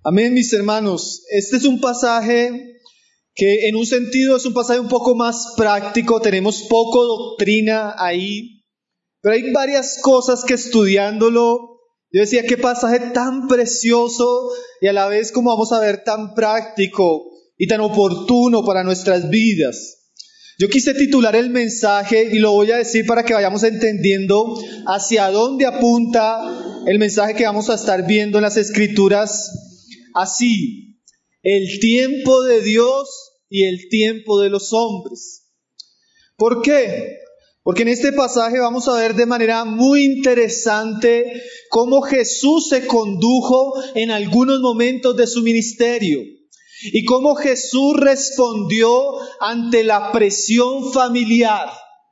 Amén, mis hermanos. Este es un pasaje que en un sentido es un pasaje un poco más práctico, tenemos poco doctrina ahí, pero hay varias cosas que estudiándolo, yo decía, qué pasaje tan precioso y a la vez, como vamos a ver, tan práctico y tan oportuno para nuestras vidas. Yo quise titular el mensaje y lo voy a decir para que vayamos entendiendo hacia dónde apunta el mensaje que vamos a estar viendo en las Escrituras. Así, el tiempo de Dios y el tiempo de los hombres. ¿Por qué? Porque en este pasaje vamos a ver de manera muy interesante cómo Jesús se condujo en algunos momentos de su ministerio y cómo Jesús respondió ante la presión familiar.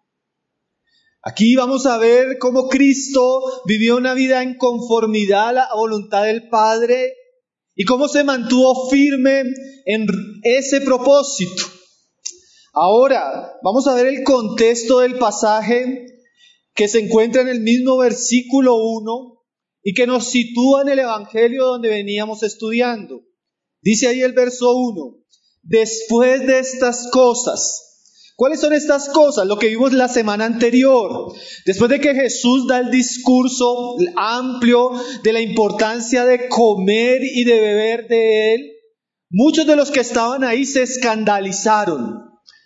Aquí vamos a ver cómo Cristo vivió una vida en conformidad a la voluntad del Padre y cómo se mantuvo firme en ese propósito. Ahora, vamos a ver el contexto del pasaje que se encuentra en el mismo versículo 1 y que nos sitúa en el Evangelio donde veníamos estudiando. Dice ahí el verso 1, después de estas cosas. ¿Cuáles son estas cosas? Lo que vimos la semana anterior. Después de que Jesús da el discurso amplio de la importancia de comer y de beber de Él, muchos de los que estaban ahí se escandalizaron.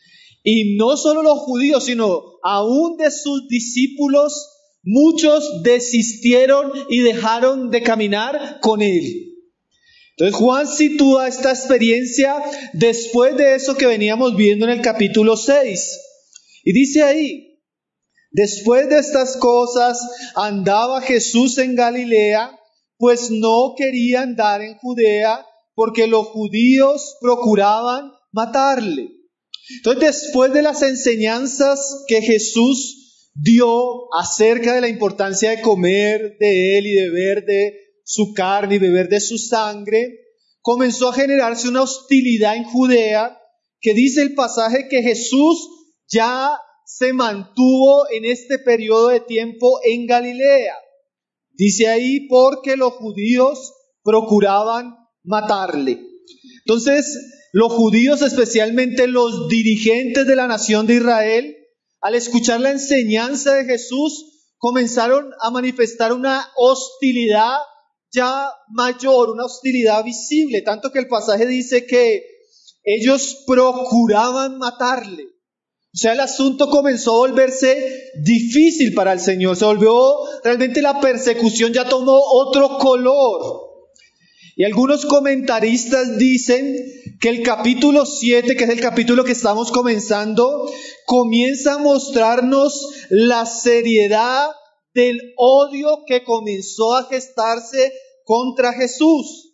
Y no solo los judíos, sino aún de sus discípulos, muchos desistieron y dejaron de caminar con Él. Entonces Juan sitúa esta experiencia después de eso que veníamos viendo en el capítulo 6. Y dice ahí, después de estas cosas andaba Jesús en Galilea, pues no quería andar en Judea, porque los judíos procuraban matarle. Entonces, después de las enseñanzas que Jesús dio acerca de la importancia de comer de Él y de beber de su carne y beber de su sangre, comenzó a generarse una hostilidad en Judea, que dice el pasaje que Jesús ya se mantuvo en este periodo de tiempo en Galilea. Dice ahí, porque los judíos procuraban matarle. Entonces, los judíos, especialmente los dirigentes de la nación de Israel, al escuchar la enseñanza de Jesús, comenzaron a manifestar una hostilidad ya mayor, una hostilidad visible, tanto que el pasaje dice que ellos procuraban matarle. O sea, el asunto comenzó a volverse difícil para el Señor, se volvió realmente la persecución, ya tomó otro color. Y algunos comentaristas dicen que el capítulo 7, que es el capítulo que estamos comenzando, comienza a mostrarnos la seriedad del odio que comenzó a gestarse contra Jesús.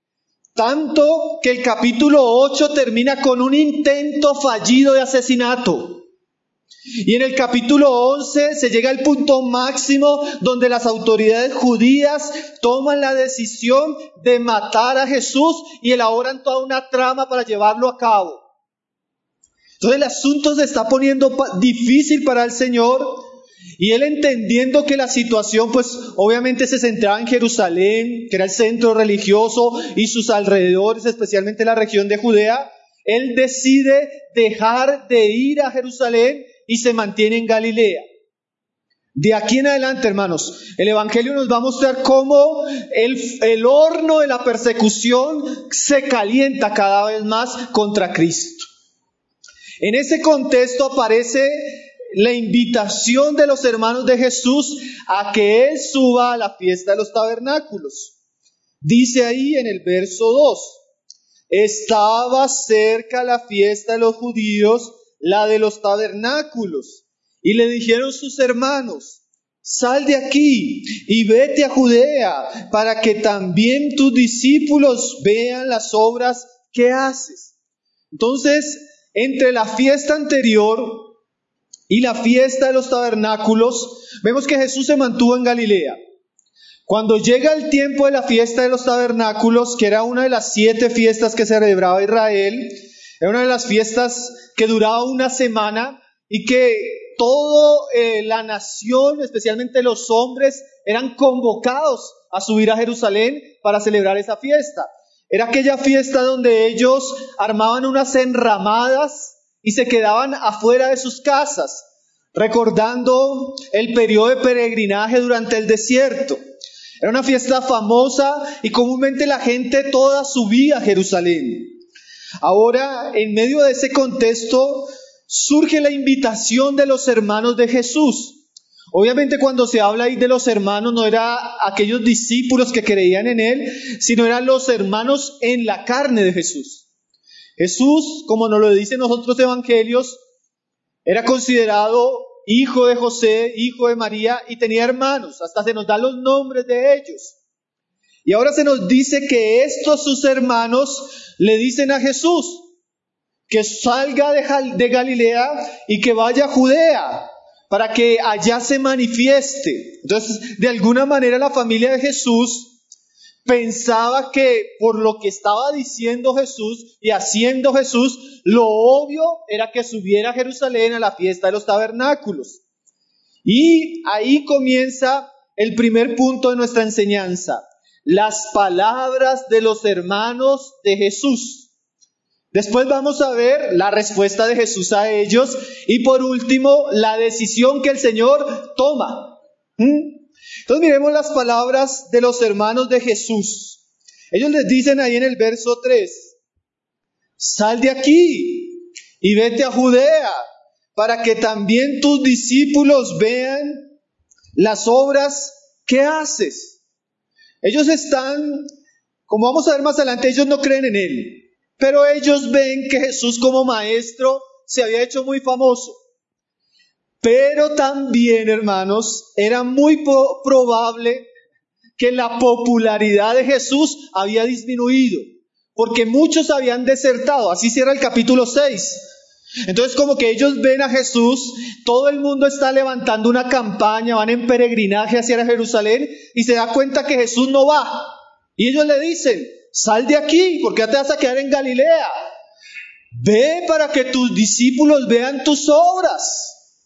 Tanto que el capítulo 8 termina con un intento fallido de asesinato. Y en el capítulo 11 se llega al punto máximo donde las autoridades judías toman la decisión de matar a Jesús y elaboran toda una trama para llevarlo a cabo. Entonces el asunto se está poniendo difícil para el Señor y Él, entendiendo que la situación pues obviamente se centraba en Jerusalén, que era el centro religioso y sus alrededores, especialmente la región de Judea, Él decide dejar de ir a Jerusalén y se mantiene en Galilea. De aquí en adelante, hermanos, el Evangelio nos va a mostrar cómo el horno de la persecución se calienta cada vez más contra Cristo. En ese contexto aparece la invitación de los hermanos de Jesús a que Él suba a la fiesta de los tabernáculos. Dice ahí en el verso 2, estaba cerca la fiesta de los judíos, la de los tabernáculos, y le dijeron sus hermanos, sal de aquí y vete a Judea, para que también tus discípulos vean las obras que haces. Entonces, entre la fiesta anterior y la fiesta de los tabernáculos, vemos que Jesús se mantuvo en Galilea. Cuando llega el tiempo de la fiesta de los tabernáculos, que era una de las 7 fiestas que celebraba Israel, era una de las fiestas que duraba una semana y que toda la nación, especialmente los hombres, eran convocados a subir a Jerusalén para celebrar esa fiesta. Era aquella fiesta donde ellos armaban unas enramadas y se quedaban afuera de sus casas, recordando el periodo de peregrinaje durante el desierto. Era una fiesta famosa y comúnmente la gente toda subía a Jerusalén. Ahora, en medio de ese contexto, surge la invitación de los hermanos de Jesús. Obviamente cuando se habla ahí de los hermanos no era aquellos discípulos que creían en Él, sino eran los hermanos en la carne de Jesús. Jesús, como nos lo dicen los otros evangelios, era considerado hijo de José, hijo de María y tenía hermanos, hasta se nos dan los nombres de ellos. Y ahora se nos dice que estos sus hermanos le dicen a Jesús que salga de Galilea y que vaya a Judea, para que allá se manifieste. Entonces, de alguna manera la familia de Jesús pensaba que por lo que estaba diciendo Jesús y haciendo Jesús, lo obvio era que subiera a Jerusalén a la fiesta de los tabernáculos. Y ahí comienza el primer punto de nuestra enseñanza: las palabras de los hermanos de Jesús. Después vamos a ver la respuesta de Jesús a ellos y por último la decisión que el Señor toma. Entonces miremos las palabras de los hermanos de Jesús. Ellos les dicen ahí en el verso 3: sal de aquí y vete a Judea para que también tus discípulos vean las obras que haces. Ellos están, como vamos a ver más adelante, ellos no creen en Él. Pero ellos ven que Jesús como maestro se había hecho muy famoso. Pero también, hermanos, era muy probable que la popularidad de Jesús había disminuido, porque muchos habían desertado. Así cierra el capítulo 6. Entonces, como que ellos ven a Jesús, todo el mundo está levantando una campaña, van en peregrinaje hacia Jerusalén y se da cuenta que Jesús no va. Y ellos le dicen: sal de aquí, porque ya te vas a quedar en Galilea. Ve para que tus discípulos vean tus obras.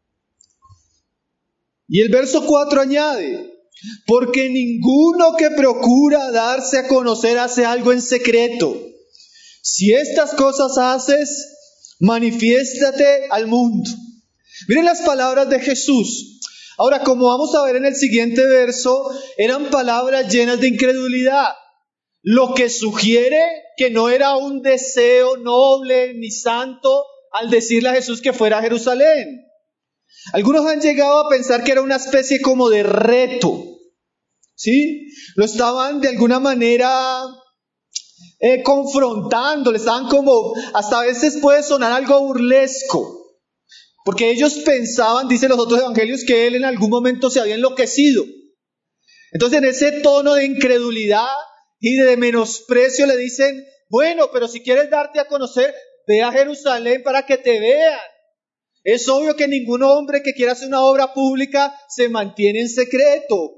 Y el verso 4 añade: porque ninguno que procura darse a conocer hace algo en secreto. Si estas cosas haces, manifiéstate al mundo. Miren las palabras de Jesús. Ahora, como vamos a ver en el siguiente verso, eran palabras llenas de incredulidad. Lo que sugiere que no era un deseo noble ni santo al decirle a Jesús que fuera a Jerusalén. Algunos han llegado a pensar que era una especie como de reto, ¿sí? Lo estaban de alguna manera confrontando, le estaban como, hasta a veces puede sonar algo burlesco, porque ellos pensaban, dicen los otros evangelios, que Él en algún momento se había enloquecido. Entonces en ese tono de incredulidad y de menosprecio le dicen: bueno, pero si quieres darte a conocer, ve a Jerusalén para que te vean. Es obvio que ningún hombre que quiera hacer una obra pública se mantiene en secreto.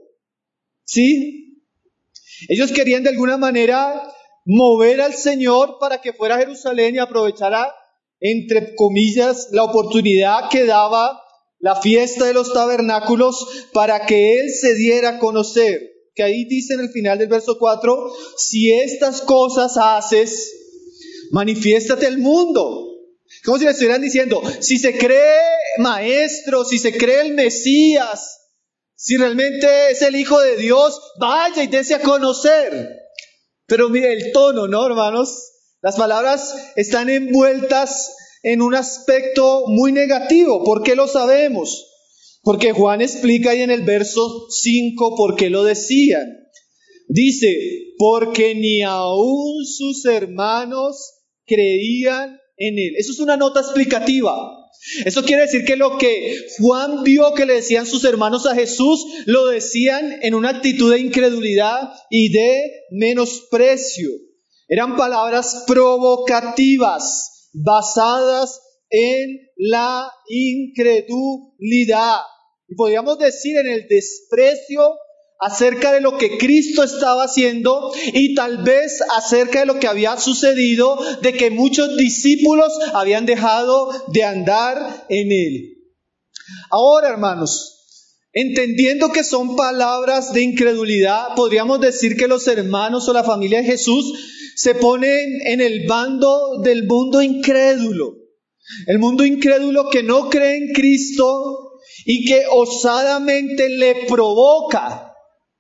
¿Sí? Ellos querían de alguna manera mover al Señor para que fuera a Jerusalén y aprovechara, entre comillas, la oportunidad que daba la fiesta de los tabernáculos para que Él se diera a conocer. Que ahí dice en el final del verso 4: si estas cosas haces, manifiéstate al mundo. Como si le estuvieran diciendo: si se cree maestro, si se cree el Mesías, si realmente es el Hijo de Dios, vaya y dése a conocer. Pero mire el tono, ¿no, hermanos? Las palabras están envueltas en un aspecto muy negativo. ¿Por qué lo sabemos? Porque Juan explica ahí en el verso 5 por qué lo decían. Dice: porque ni aún sus hermanos creían en Él. Eso es una nota explicativa. Eso quiere decir que lo que Juan vio que le decían sus hermanos a Jesús, lo decían en una actitud de incredulidad y de menosprecio. Eran palabras provocativas, basadas en la incredulidad. Y podríamos decir en el desprecio acerca de lo que Cristo estaba haciendo y tal vez acerca de lo que había sucedido, de que muchos discípulos habían dejado de andar en Él. Ahora, hermanos, entendiendo que son palabras de incredulidad, podríamos decir que los hermanos o la familia de Jesús se ponen en el bando del mundo incrédulo. El mundo incrédulo que no cree en Cristo y que osadamente le provoca.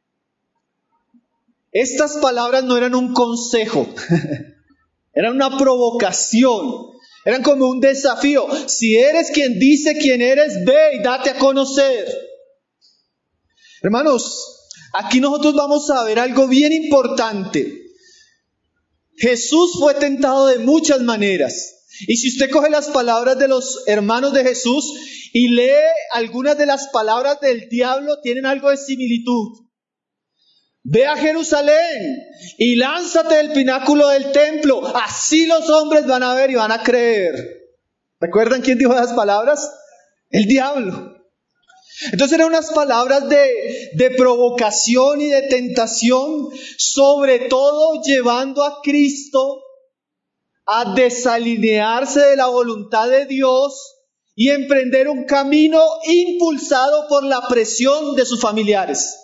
Estas palabras no eran un consejo, eran una provocación. Eran como un desafío. Si eres quien dice quién eres, ve y date a conocer. Hermanos, aquí nosotros vamos a ver algo bien importante. Jesús fue tentado de muchas maneras. Y si usted coge las palabras de los hermanos de Jesús y lee algunas de las palabras del diablo, tienen algo de similitud. Ve a Jerusalén y lánzate del pináculo del templo. Así los hombres van a ver y van a creer. ¿Recuerdan quién dijo esas palabras? El diablo. Entonces eran unas palabras de provocación y de tentación, sobre todo llevando a Cristo a desalinearse de la voluntad de Dios y emprender un camino impulsado por la presión de sus familiares.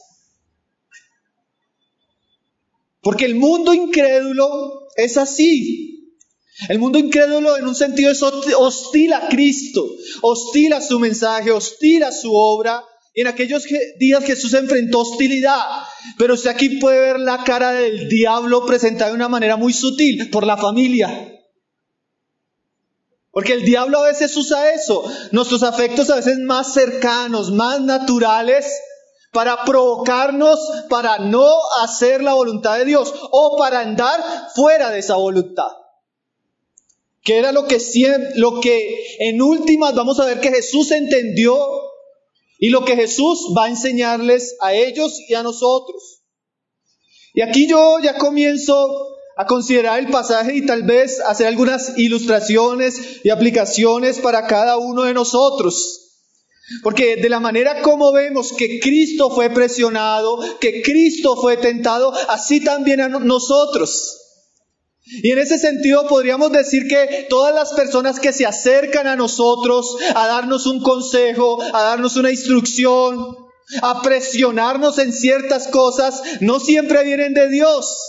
Porque el mundo incrédulo es así. El mundo incrédulo en un sentido es hostil a Cristo, hostil a su mensaje, hostil a su obra. En aquellos días Jesús enfrentó hostilidad, pero usted aquí puede ver la cara del diablo presentada de una manera muy sutil, por la familia. Porque el diablo a veces usa eso, nuestros afectos a veces más cercanos, más naturales, para provocarnos para no hacer la voluntad de Dios o para andar fuera de esa voluntad. Que era lo que en últimas vamos a ver que Jesús entendió y lo que Jesús va a enseñarles a ellos y a nosotros. Y aquí yo ya comienzo a considerar el pasaje y tal vez hacer algunas ilustraciones y aplicaciones para cada uno de nosotros. Porque de la manera como vemos que Cristo fue presionado, que Cristo fue tentado, así también a nosotros. Y en ese sentido podríamos decir que todas las personas que se acercan a nosotros a darnos un consejo, a darnos una instrucción, a presionarnos en ciertas cosas, no siempre vienen de Dios.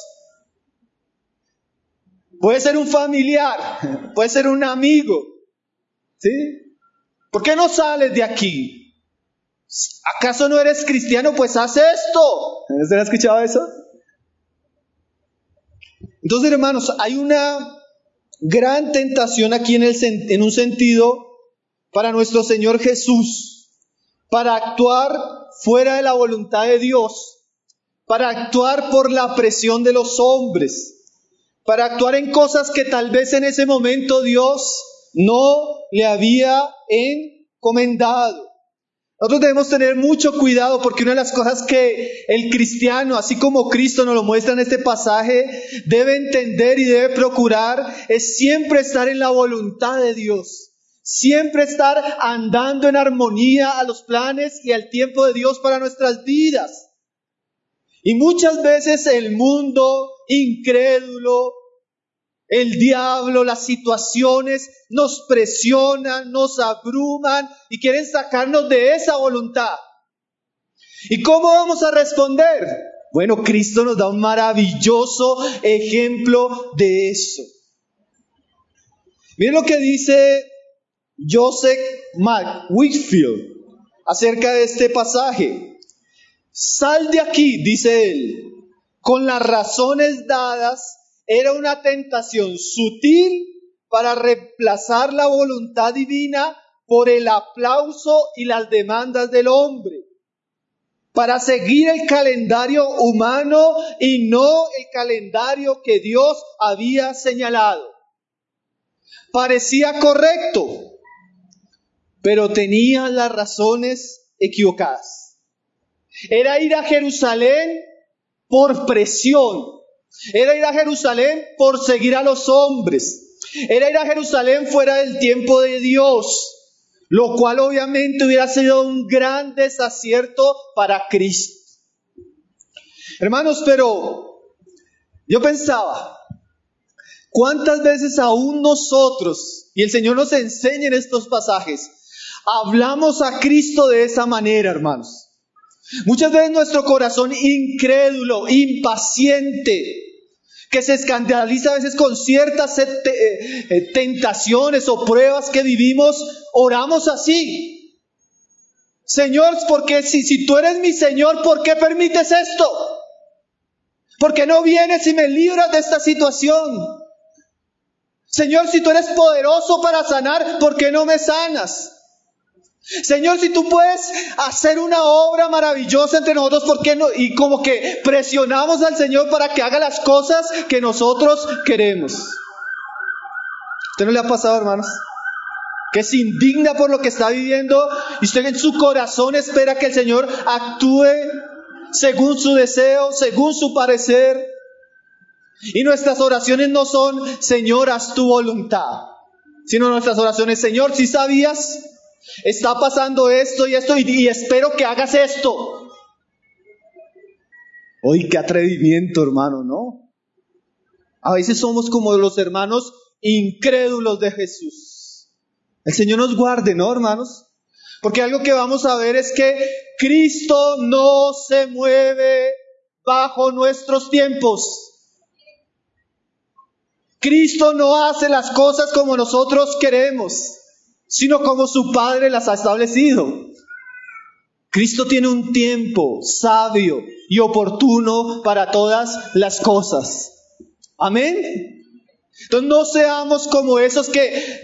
Puede ser un familiar, puede ser un amigo, ¿sí? ¿Por qué no sales de aquí? ¿Acaso no eres cristiano? Pues haz esto. ¿Usted ha escuchado eso? Entonces, hermanos, hay una gran tentación aquí en un sentido para nuestro Señor Jesús, para actuar fuera de la voluntad de Dios, para actuar por la presión de los hombres, para actuar en cosas que tal vez en ese momento Dios no le había encomendado. Nosotros debemos tener mucho cuidado porque una de las cosas que el cristiano, así como Cristo nos lo muestra en este pasaje, debe entender y debe procurar es siempre estar en la voluntad de Dios. Siempre estar andando en armonía a los planes y al tiempo de Dios para nuestras vidas. Y muchas veces el mundo incrédulo, el diablo, las situaciones nos presionan, nos abruman y quieren sacarnos de esa voluntad. ¿Y cómo vamos a responder? Bueno, Cristo nos da un maravilloso ejemplo de eso. Miren lo que dice Joseph Whitfield acerca de este pasaje. Sal de aquí, dice él, con las razones dadas. Era una tentación sutil para reemplazar la voluntad divina por el aplauso y las demandas del hombre, para seguir el calendario humano y no el calendario que Dios había señalado. Parecía correcto, pero tenía las razones equivocadas. Era ir a Jerusalén por presión. Era ir a Jerusalén por seguir a los hombres. Era ir a Jerusalén fuera del tiempo de Dios, lo cual obviamente hubiera sido un gran desacierto para Cristo. Hermanos, pero yo pensaba, ¿cuántas veces aún nosotros, y el Señor nos enseña en estos pasajes, hablamos a Cristo de esa manera, hermanos? Muchas veces nuestro corazón incrédulo, impaciente, que se escandaliza a veces con ciertas tentaciones o pruebas que vivimos, oramos así. Señor, porque si tú eres mi Señor, ¿por qué permites esto? ¿Por qué no vienes y me libras de esta situación? Señor, si tú eres poderoso para sanar, ¿por qué no me sanas? Señor, si tú puedes hacer una obra maravillosa entre nosotros, ¿por qué no? Y como que presionamos al Señor para que haga las cosas que nosotros queremos. ¿Usted no le ha pasado, hermanos? Que se indigna por lo que está viviendo y usted en su corazón espera que el Señor actúe según su deseo, según su parecer. Y nuestras oraciones no son, Señor, haz tu voluntad, sino nuestras oraciones, Señor, si sabías, está pasando esto y esto y espero que hagas esto. Uy, qué atrevimiento, hermano, ¿no? A veces somos como los hermanos incrédulos de Jesús. El Señor nos guarde, ¿no, hermanos? Porque algo que vamos a ver es que Cristo no se mueve bajo nuestros tiempos. Cristo no hace las cosas como nosotros queremos, sino como su Padre las ha establecido. Cristo tiene un tiempo sabio y oportuno para todas las cosas. Amén. Entonces no seamos como esos que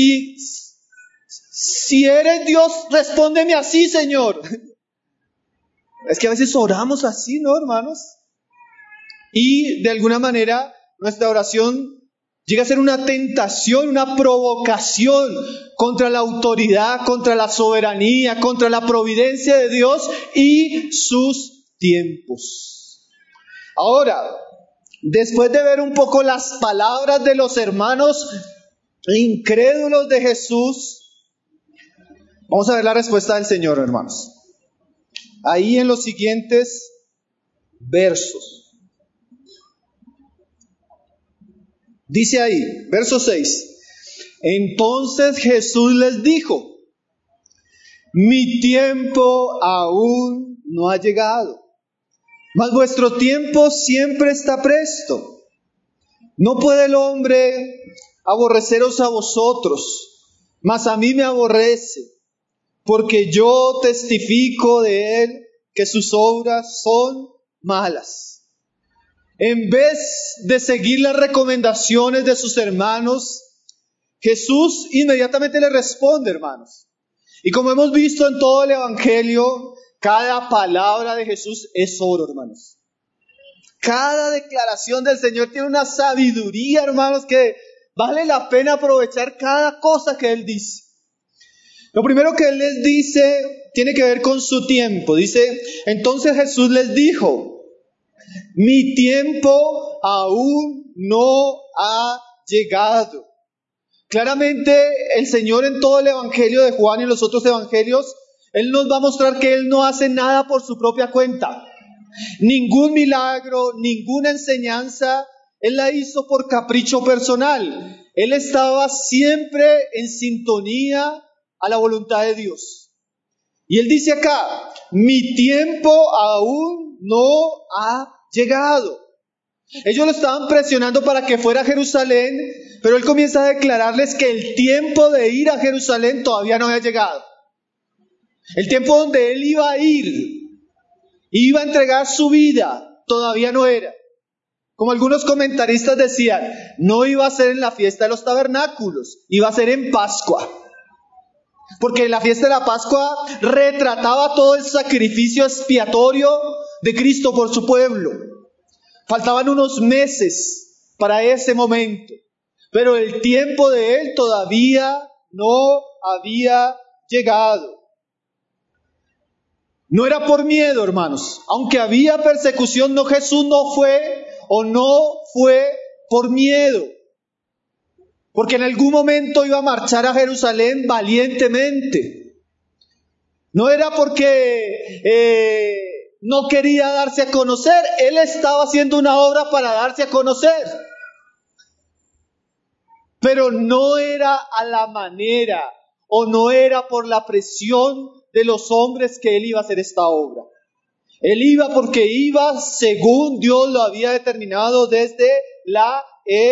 si eres Dios, respóndeme así, Señor. Es que a veces oramos así, ¿no, hermanos? Y de alguna manera nuestra oración llega a ser una tentación, una provocación contra la autoridad, contra la soberanía, contra la providencia de Dios y sus tiempos. Ahora, después de ver un poco las palabras de los hermanos incrédulos de Jesús, vamos a ver la respuesta del Señor, hermanos. Ahí en los siguientes versos. Dice ahí, verso 6. Entonces Jesús les dijo, mi tiempo aún no ha llegado, mas vuestro tiempo siempre está presto. No puede el hombre aborreceros a vosotros, mas a mí me aborrece, porque yo testifico de él que sus obras son malas. En vez de seguir las recomendaciones de sus hermanos, Jesús inmediatamente le responde, hermanos. Y como hemos visto en todo el Evangelio, cada palabra de Jesús es oro, hermanos. Cada declaración del Señor tiene una sabiduría, hermanos, que vale la pena aprovechar cada cosa que Él dice. Lo primero que Él les dice tiene que ver con su tiempo. Dice, entonces Jesús les dijo, mi tiempo aún no ha llegado. Claramente el Señor en todo el Evangelio de Juan y en los otros evangelios, Él nos va a mostrar que Él no hace nada por su propia cuenta. Ningún milagro, ninguna enseñanza, Él la hizo por capricho personal. Él estaba siempre en sintonía a la voluntad de Dios. Y Él dice acá, mi tiempo aún no ha llegado. Ellos lo estaban presionando para que fuera a Jerusalén, pero Él comienza a declararles que el tiempo de ir a Jerusalén todavía no había llegado. El tiempo donde Él iba a ir, iba a entregar su vida, todavía no era. Como algunos comentaristas decían, no iba a ser en la fiesta de los tabernáculos, iba a ser en Pascua. Porque la fiesta de la Pascua retrataba todo el sacrificio expiatorio de Cristo por su pueblo. Faltaban unos meses para ese momento, pero el tiempo de Él todavía no había llegado. No era por miedo, hermanos. Aunque había persecución, Jesús no fue por miedo. Porque en algún momento iba a marchar a Jerusalén valientemente. No era porque no quería darse a conocer. Él estaba haciendo una obra para darse a conocer. Pero no era a la manera, o no era por la presión de los hombres que Él iba a hacer esta obra. Él iba porque iba según Dios lo había determinado desde la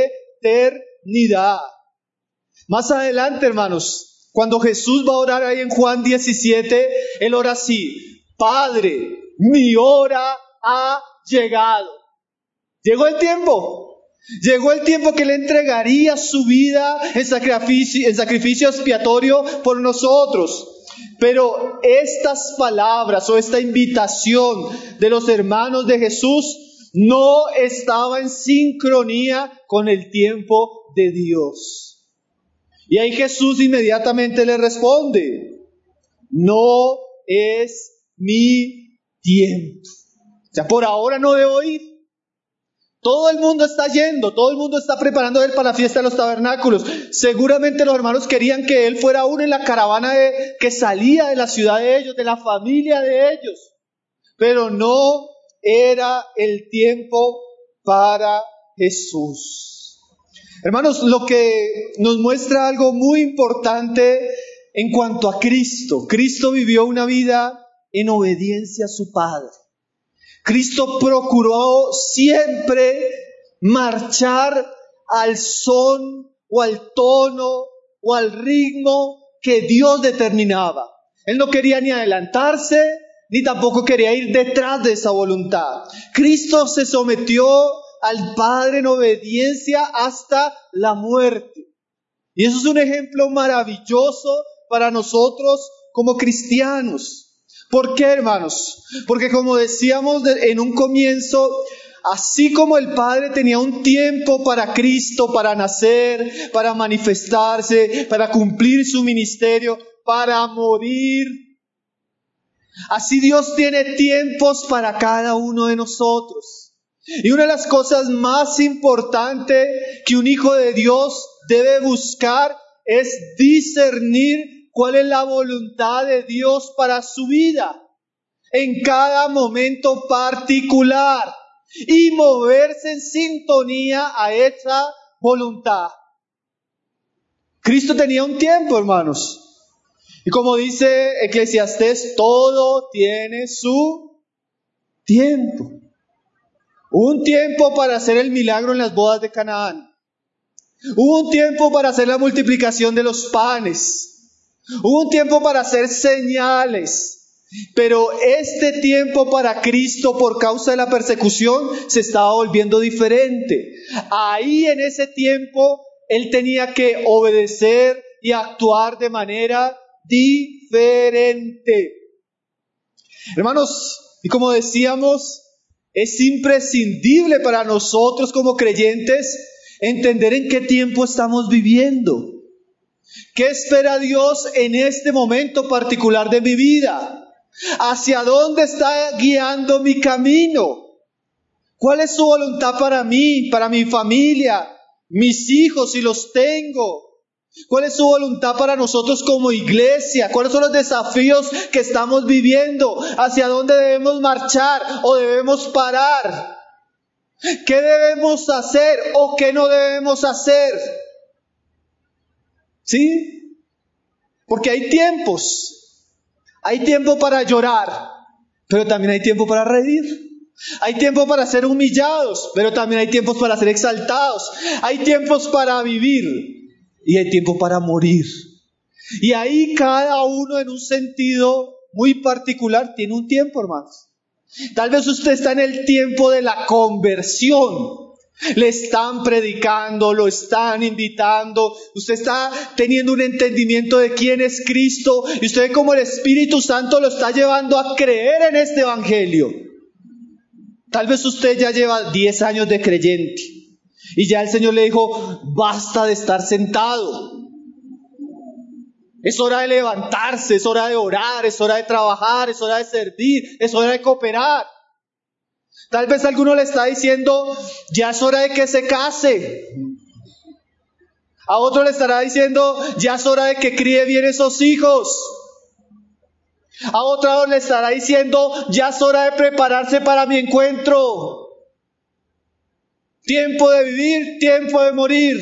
eternidad. Más adelante, hermanos, cuando Jesús va a orar ahí en Juan 17, Él ora así: Padre, mi hora ha llegado. Llegó el tiempo. Llegó el tiempo que Él entregaría su vida en sacrificio expiatorio por nosotros. Pero estas palabras o esta invitación de los hermanos de Jesús no estaba en sincronía con el tiempo de Dios. Y ahí Jesús inmediatamente le responde: no es mi tiempo. O sea, por ahora no debo ir. Todo el mundo está yendo, todo el mundo está preparando a Él para la fiesta de los tabernáculos. Seguramente los hermanos querían que Él fuera uno en la caravana que salía de la ciudad de ellos, de la familia de ellos. Pero no era el tiempo para Jesús. Hermanos, lo que nos muestra algo muy importante en cuanto a Cristo. Cristo vivió una vida en obediencia a su Padre. Cristo procuró siempre marchar al son o al tono o al ritmo que Dios determinaba. Él no quería ni adelantarse, ni tampoco quería ir detrás de esa voluntad. Cristo se sometió al Padre en obediencia hasta la muerte. Y eso es un ejemplo maravilloso para nosotros como cristianos. ¿Por qué, hermanos? Porque como decíamos en un comienzo, así como el Padre tenía un tiempo para Cristo, para nacer, para manifestarse, para cumplir su ministerio, para morir, así Dios tiene tiempos para cada uno de nosotros. Y una de las cosas más importantes que un hijo de Dios debe buscar es discernir cuál es la voluntad de Dios para su vida en cada momento particular y moverse en sintonía a esa voluntad. Cristo tenía un tiempo, hermanos. Y como dice Eclesiastés, todo tiene su tiempo. Hubo un tiempo para hacer el milagro en las bodas de Canaán. Hubo un tiempo para hacer la multiplicación de los panes. Hubo un tiempo para hacer señales, pero este tiempo para Cristo por causa de la persecución se estaba volviendo diferente. Ahí en ese tiempo Él tenía que obedecer y actuar de manera diferente. Hermanos, y como decíamos, es imprescindible para nosotros como creyentes entender en qué tiempo estamos viviendo. ¿Qué espera Dios en este momento particular de mi vida? ¿Hacia dónde está guiando mi camino? ¿Cuál es su voluntad para mí, para mi familia, mis hijos si los tengo? ¿Cuál es su voluntad para nosotros como iglesia? ¿Cuáles son los desafíos que estamos viviendo? ¿Hacia dónde debemos marchar o debemos parar? ¿Qué debemos hacer o qué no debemos hacer? ¿Sí? Porque hay tiempos. Hay tiempo para llorar, pero también hay tiempo para reír. Hay tiempo para ser humillados, pero también hay tiempos para ser exaltados. Hay tiempos para vivir y hay tiempo para morir. Y ahí cada uno en un sentido muy particular tiene un tiempo, hermanos. Tal vez usted está en el tiempo de la conversión. Le están predicando, lo están invitando, usted está teniendo un entendimiento de quién es Cristo y usted como el Espíritu Santo lo está llevando a creer en este evangelio. Tal vez usted ya lleva 10 años de creyente y ya el Señor le dijo: basta de estar sentado. Es hora de levantarse, es hora de orar, es hora de trabajar, es hora de servir, es hora de cooperar. Tal vez alguno le está diciendo: ya es hora de que se case. A otro le estará diciendo: ya es hora de que críe bien esos hijos. A otro le estará diciendo: ya es hora de prepararse para mi encuentro. Tiempo de vivir, tiempo de morir.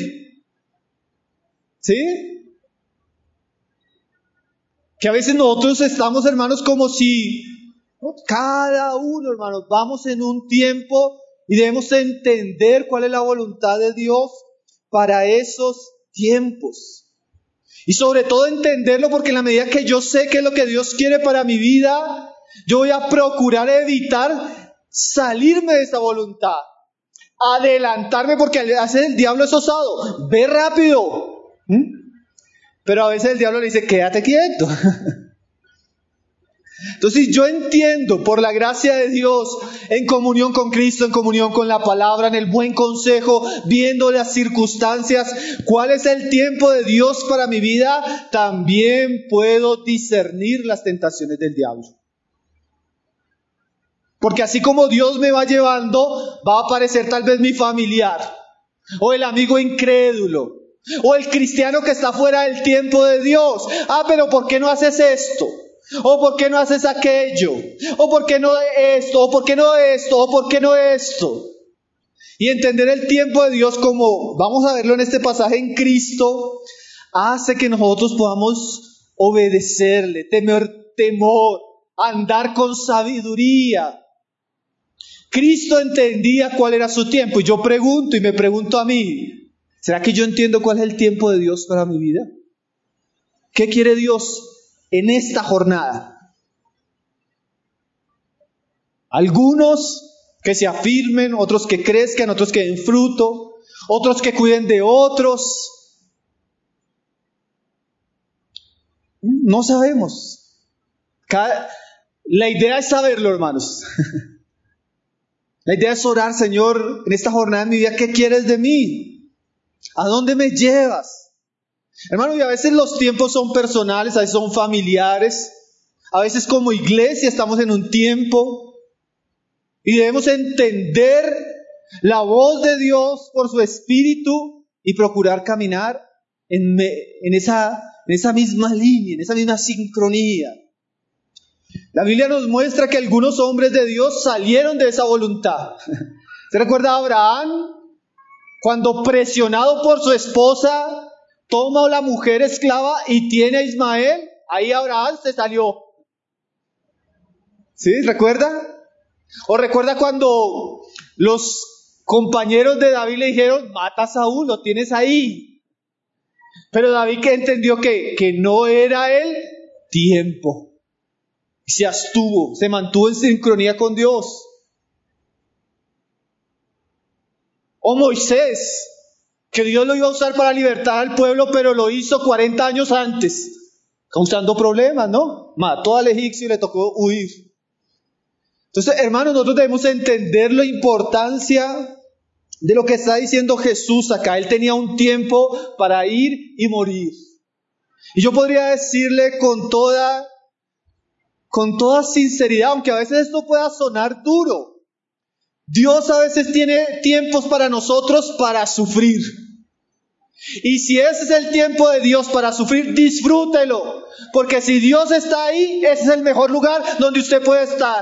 ¿Sí? Que a veces nosotros estamos, hermanos, como si Cada uno, hermanos, vamos en un tiempo y debemos entender cuál es la voluntad de Dios para esos tiempos. Y sobre todo entenderlo, porque en la medida que yo sé qué es lo que Dios quiere para mi vida, yo voy a procurar evitar salirme de esa voluntad, adelantarme, porque a veces el diablo es osado, ve rápido, pero a veces el diablo le dice, quédate quieto. Entonces yo entiendo, por la gracia de Dios, en comunión con Cristo, en comunión con la palabra, en el buen consejo, viendo las circunstancias, cuál es el tiempo de Dios para mi vida, también puedo discernir las tentaciones del diablo. Porque así como Dios me va llevando, va a aparecer tal vez mi familiar, o el amigo incrédulo, o el cristiano que está fuera del tiempo de Dios. Pero ¿por qué no haces esto? ¿O por qué no haces aquello? ¿O por qué no esto? ¿O por qué no esto? ¿O por qué no esto? Y entender el tiempo de Dios, como vamos a verlo en este pasaje en Cristo, hace que nosotros podamos obedecerle, tener temor, andar con sabiduría. Cristo entendía cuál era su tiempo, y yo pregunto y me pregunto a mí, ¿será que yo entiendo cuál es el tiempo de Dios para mi vida? ¿Qué quiere Dios en esta jornada? Algunos que se afirmen, otros que crezcan, otros que den fruto, otros que cuiden de otros. No sabemos. La idea es saberlo, hermanos. La idea es orar, Señor, en esta jornada de mi vida, ¿qué quieres de mí? ¿A dónde me llevas? Hermano, y a veces los tiempos son personales, a veces son familiares, a veces como iglesia estamos en un tiempo y debemos entender la voz de Dios por su Espíritu y procurar caminar en esa misma línea, en esa misma sincronía. La Biblia nos muestra que algunos hombres de Dios salieron de esa voluntad. ¿Se recuerda a Abraham? Cuando presionado por su esposa, toma a la mujer esclava y tiene a Ismael. Ahí Abraham se salió. ¿Sí? ¿Recuerda? O recuerda cuando los compañeros de David le dijeron, mata a Saúl, lo tienes ahí. Pero David que entendió que no era el tiempo. Se abstuvo, se mantuvo en sincronía con Dios. O Moisés, que Dios lo iba a usar para libertar al pueblo, pero lo hizo 40 años antes, causando problemas, ¿no? Mató al egipcio y le tocó huir. Entonces, hermanos, nosotros debemos entender la importancia de lo que está diciendo Jesús acá. Él tenía un tiempo para ir y morir. Y yo podría decirle con toda sinceridad, aunque a veces esto pueda sonar duro, Dios a veces tiene tiempos para nosotros para sufrir. Y si ese es el tiempo de Dios para sufrir, disfrútelo. Porque si Dios está ahí, ese es el mejor lugar donde usted puede estar.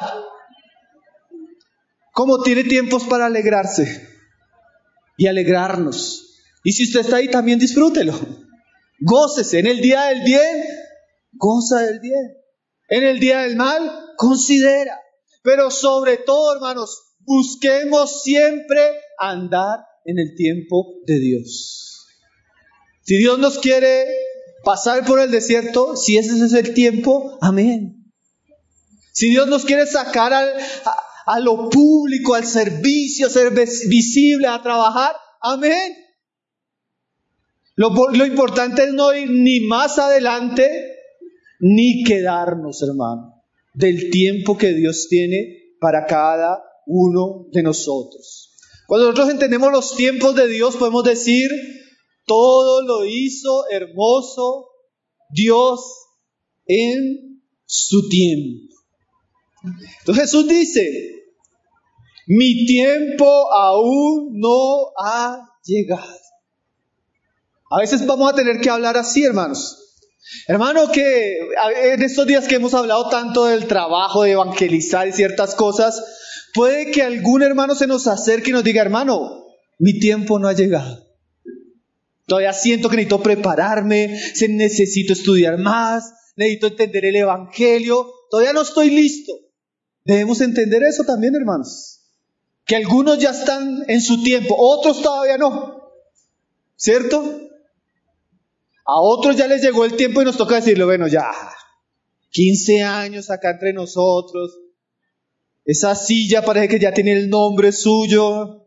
Como tiene tiempos para alegrarse y alegrarnos. Y si usted está ahí, también disfrútelo. Gócese. En el día del bien, goza del bien. En el día del mal, considera. Pero sobre todo, hermanos, busquemos siempre andar en el tiempo de Dios. Si Dios nos quiere pasar por el desierto, si ese es el tiempo, amén. Si Dios nos quiere sacar a lo público, al servicio, ser visible, a trabajar, amén. Lo importante es no ir ni más adelante, ni quedarnos, hermano, del tiempo que Dios tiene para cada uno de nosotros. Cuando nosotros entendemos los tiempos de Dios, podemos decir, todo lo hizo hermoso Dios en su tiempo. Entonces Jesús dice, mi tiempo aún no ha llegado. A veces vamos a tener que hablar así, hermanos. Hermano, que en estos días que hemos hablado tanto del trabajo, de evangelizar y ciertas cosas, puede que algún hermano se nos acerque y nos diga, hermano, mi tiempo no ha llegado. Todavía siento que necesito prepararme, necesito estudiar más, necesito entender el evangelio, todavía no estoy listo. Debemos entender eso también, hermanos. Que algunos ya están en su tiempo, otros todavía no. ¿Cierto? A otros ya les llegó el tiempo y nos toca decirle, bueno, ya, 15 años acá entre nosotros. Esa silla parece que ya tiene el nombre suyo.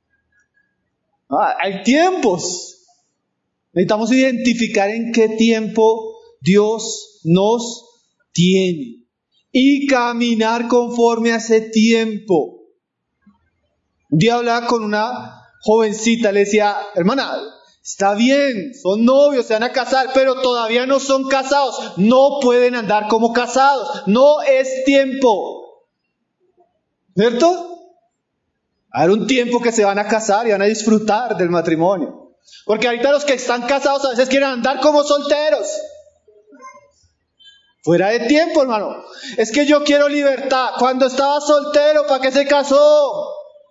Hay tiempos. Necesitamos identificar en qué tiempo Dios nos tiene y caminar conforme a ese tiempo. Un día hablaba con una jovencita, le decía, hermana, está bien, son novios, se van a casar, pero todavía no son casados, no pueden andar como casados, no es tiempo. ¿Cierto? Va a haber un tiempo que se van a casar y van a disfrutar del matrimonio. Porque ahorita los que están casados a veces quieren andar como solteros. Fuera de tiempo, hermano. Es que yo quiero libertad. Cuando estaba soltero, ¿para qué se casó?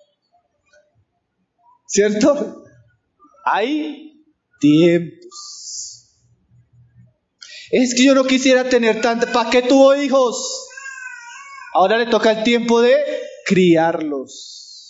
¿Cierto? Hay tiempos. Es que yo no quisiera tener tanto. ¿Para qué tuvo hijos? Ahora le toca el tiempo de criarlos.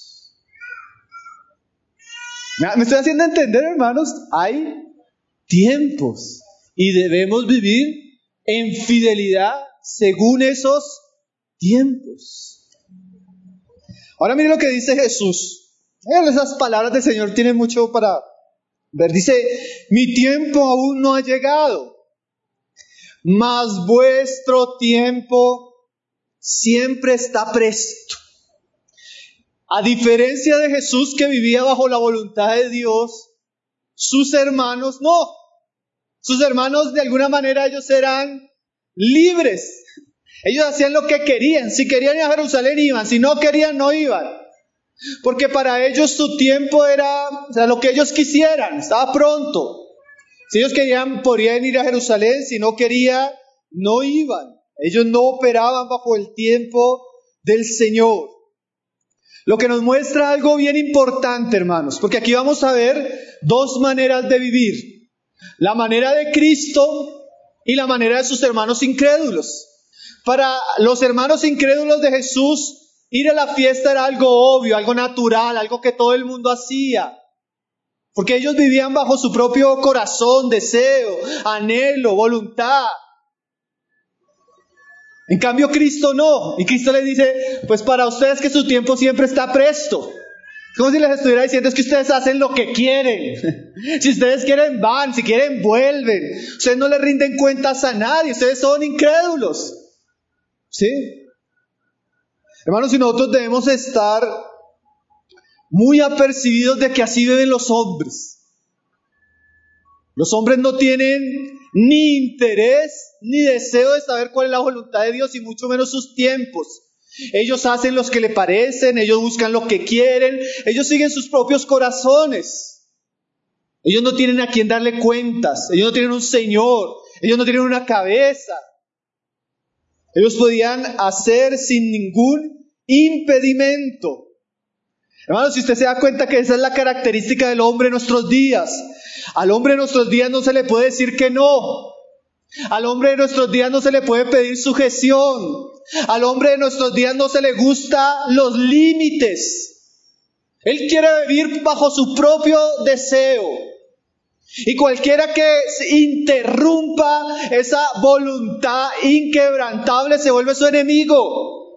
¿Me estoy haciendo entender, hermanos? Hay tiempos y debemos vivir en fidelidad según esos tiempos. Ahora miren lo que dice Jesús. Esas palabras del Señor tienen mucho para ver. Dice, mi tiempo aún no ha llegado, mas vuestro tiempo siempre está presto. A diferencia de Jesús, que vivía bajo la voluntad de Dios, sus hermanos no. Sus hermanos, de alguna manera, ellos eran libres. Ellos hacían lo que querían. Si querían ir a Jerusalén, iban. Si no querían, no iban. Porque para ellos su tiempo era, lo que ellos quisieran. Estaba pronto. Si ellos querían, podrían ir a Jerusalén. Si no querían, no iban. Ellos no operaban bajo el tiempo del Señor. Lo que nos muestra algo bien importante, hermanos, porque aquí vamos a ver dos maneras de vivir. La manera de Cristo y la manera de sus hermanos incrédulos. Para los hermanos incrédulos de Jesús, ir a la fiesta era algo obvio, algo natural, algo que todo el mundo hacía. Porque ellos vivían bajo su propio corazón, deseo, anhelo, voluntad. En cambio Cristo no, y Cristo les dice, pues para ustedes que su tiempo siempre está presto. Es como si les estuviera diciendo, es que ustedes hacen lo que quieren. Si ustedes quieren van, si quieren vuelven. Ustedes no le rinden cuentas a nadie, ustedes son incrédulos. ¿Sí? Hermanos, y nosotros debemos estar muy apercibidos de que así viven los hombres. Los hombres no tienen ni interés ni deseo de saber cuál es la voluntad de Dios y mucho menos sus tiempos. Ellos hacen los que le parecen, ellos buscan lo que quieren, ellos siguen sus propios corazones. Ellos no tienen a quien darle cuentas, ellos no tienen un Señor, ellos no tienen una cabeza. Ellos podían hacer sin ningún impedimento. Hermanos, si usted se da cuenta que esa es la característica del hombre en nuestros días. Al hombre en nuestros días no se le puede decir que no. Al hombre de nuestros días no se le puede pedir sujeción. Al hombre de nuestros días no se le gustan los límites. Él quiere vivir bajo su propio deseo. Y cualquiera que interrumpa esa voluntad inquebrantable se vuelve su enemigo.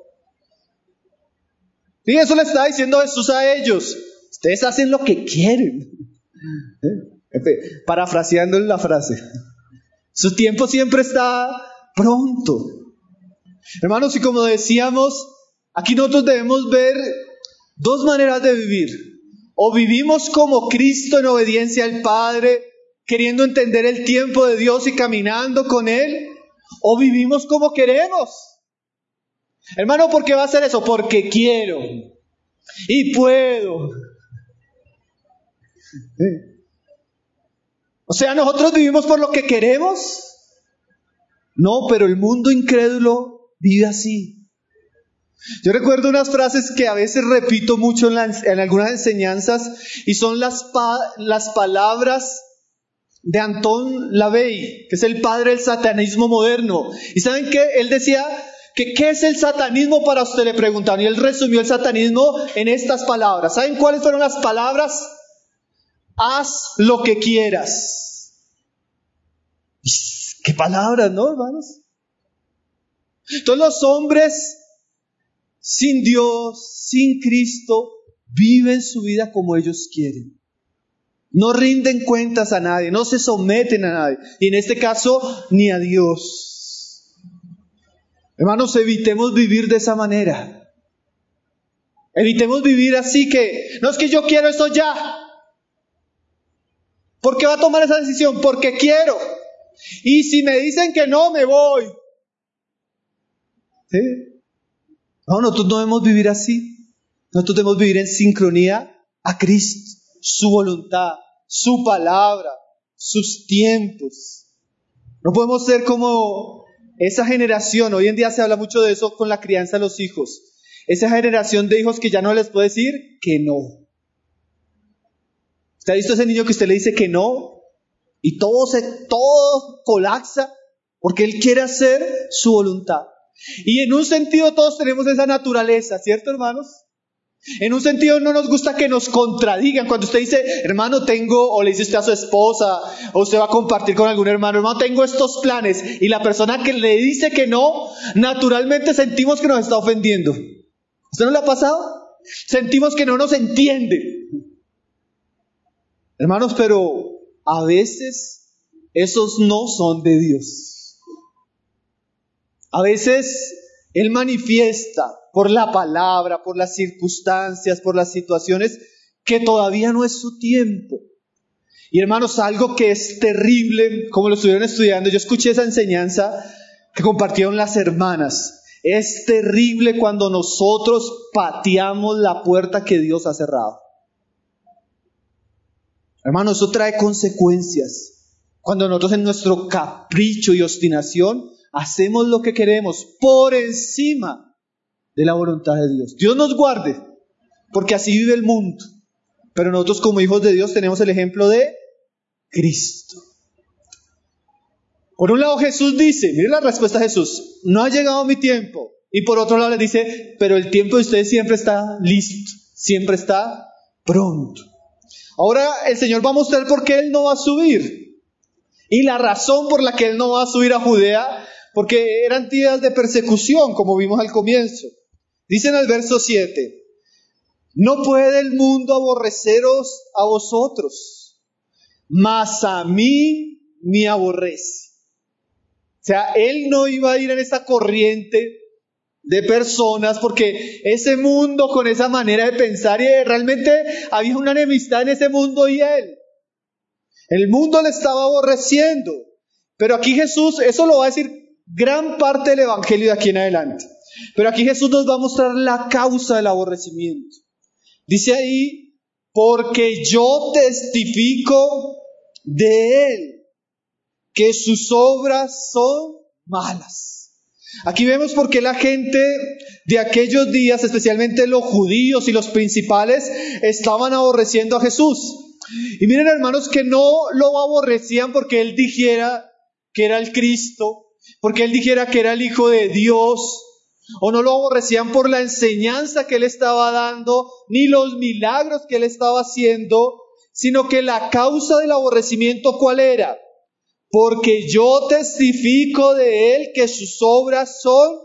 Y eso le está diciendo Jesús a ellos. Ustedes hacen lo que quieren. Parafraseando la frase. Su tiempo siempre está pronto. Hermanos, y como decíamos, aquí nosotros debemos ver dos maneras de vivir. O vivimos como Cristo en obediencia al Padre, queriendo entender el tiempo de Dios y caminando con Él. O vivimos como queremos. Hermano, ¿por qué va a hacer eso? Porque quiero. Y puedo. O sea, ¿nosotros vivimos por lo que queremos? No, pero el mundo incrédulo vive así. Yo recuerdo unas frases que a veces repito mucho en algunas enseñanzas y son las palabras de Anton LaVey, que es el padre del satanismo moderno. ¿Y saben qué? Él decía ¿Qué es el satanismo para usted? Le preguntaron. Y él resumió el satanismo en estas palabras. ¿Saben cuáles fueron las palabras? Haz lo que quieras. ¿Qué palabras, no, hermanos? Entonces los hombres sin Dios, sin Cristo, viven su vida como ellos quieren. No rinden cuentas a nadie, no se someten a nadie. Y en este caso, ni a Dios. Hermanos, evitemos vivir de esa manera. Evitemos vivir así que, no es que yo quiero eso ya. ¿Por qué va a tomar esa decisión? Porque quiero. Y si me dicen que no, me voy. ¿Sí? No, nosotros no debemos vivir así. Nosotros debemos vivir en sincronía a Cristo, su voluntad, su palabra, sus tiempos. No podemos ser como esa generación. Hoy en día se habla mucho de eso con la crianza de los hijos. Esa generación de hijos que ya no les puede decir que no. ¿Usted ha visto ese niño que usted le dice que no? Y todo colapsa porque él quiere hacer su voluntad. Y en un sentido todos tenemos esa naturaleza, ¿cierto, hermanos? En un sentido no nos gusta que nos contradigan. Cuando usted dice, hermano, tengo, o le dice usted a su esposa, o usted va a compartir con algún hermano, tengo estos planes, y la persona que le dice que no, naturalmente sentimos que nos está ofendiendo. ¿Usted no le ha pasado? Sentimos que no nos entiende. Hermanos, pero a veces esos no son de Dios. A veces Él manifiesta por la palabra, por las circunstancias, por las situaciones, que todavía no es su tiempo. Y hermanos, algo que es terrible, como lo estuvieron estudiando, yo escuché esa enseñanza que compartieron las hermanas. Es terrible cuando nosotros pateamos la puerta que Dios ha cerrado. Hermanos, eso trae consecuencias. Cuando nosotros en nuestro capricho y obstinación hacemos lo que queremos por encima de la voluntad de Dios. Dios nos guarde, porque así vive el mundo. Pero nosotros como hijos de Dios tenemos el ejemplo de Cristo. Por un lado Jesús dice, mire la respuesta de Jesús, no ha llegado mi tiempo. Y por otro lado le dice, pero el tiempo de ustedes siempre está listo, siempre está pronto. Ahora el Señor va a mostrar por qué Él no va a subir. Y la razón por la que Él no va a subir a Judea, porque eran días de persecución, como vimos al comienzo. Dice en el verso 7, no puede el mundo aborreceros a vosotros, mas a mí me aborrece. O sea, Él no iba a ir en esa corriente de personas, porque ese mundo con esa manera de pensar, y realmente había una enemistad en ese mundo y Él. El mundo le estaba aborreciendo. Pero aquí Jesús, eso lo va a decir gran parte del Evangelio de aquí en adelante. Pero aquí Jesús nos va a mostrar la causa del aborrecimiento. Dice ahí, porque yo testifico de Él, que sus obras son malas. Aquí vemos por qué la gente de aquellos días, especialmente los judíos y los principales, estaban aborreciendo a Jesús. Y miren, hermanos, que no lo aborrecían porque Él dijera que era el Cristo, porque Él dijera que era el Hijo de Dios, o no lo aborrecían por la enseñanza que Él estaba dando, ni los milagros que Él estaba haciendo, sino que la causa del aborrecimiento, ¿cuál era? Porque yo testifico de Él que sus obras son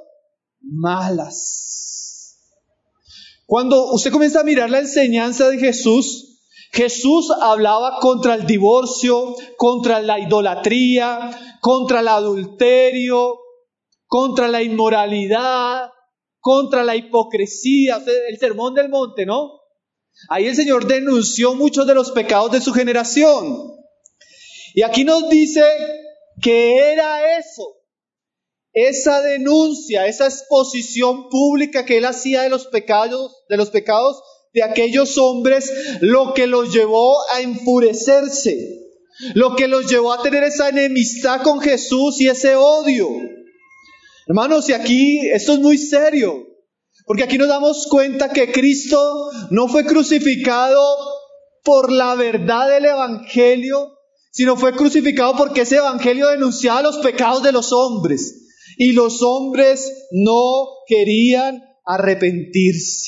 malas. Cuando usted comienza a mirar la enseñanza de Jesús, Jesús hablaba contra el divorcio, contra la idolatría, contra el adulterio, contra la inmoralidad, contra la hipocresía. El sermón del monte, ¿no? Ahí el Señor denunció muchos de los pecados de su generación. Y aquí nos dice que era eso, esa denuncia, esa exposición pública que Él hacía de los pecados de aquellos hombres, lo que los llevó a enfurecerse, lo que los llevó a tener esa enemistad con Jesús y ese odio. Hermanos, y aquí esto es muy serio, porque aquí nos damos cuenta que Cristo no fue crucificado por la verdad del Evangelio, sino fue crucificado porque ese Evangelio denunciaba los pecados de los hombres. y los hombres no querían arrepentirse.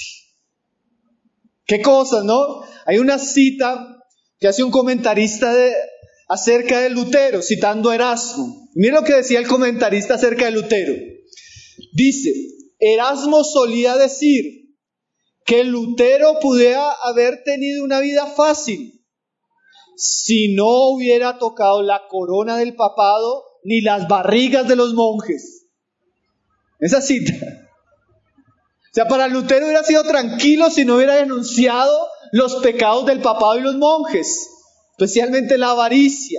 ¿Qué cosas, no? Hay una cita que hace un comentarista acerca de Lutero, citando a Erasmo. Mira lo que decía el comentarista acerca de Lutero. Dice, Erasmo solía decir que Lutero pudiera haber tenido una vida fácil si no hubiera tocado la corona del papado ni las barrigas de los monjes. Esa cita. O sea, para Lutero hubiera sido tranquilo si no hubiera denunciado los pecados del papado y los monjes, especialmente la avaricia.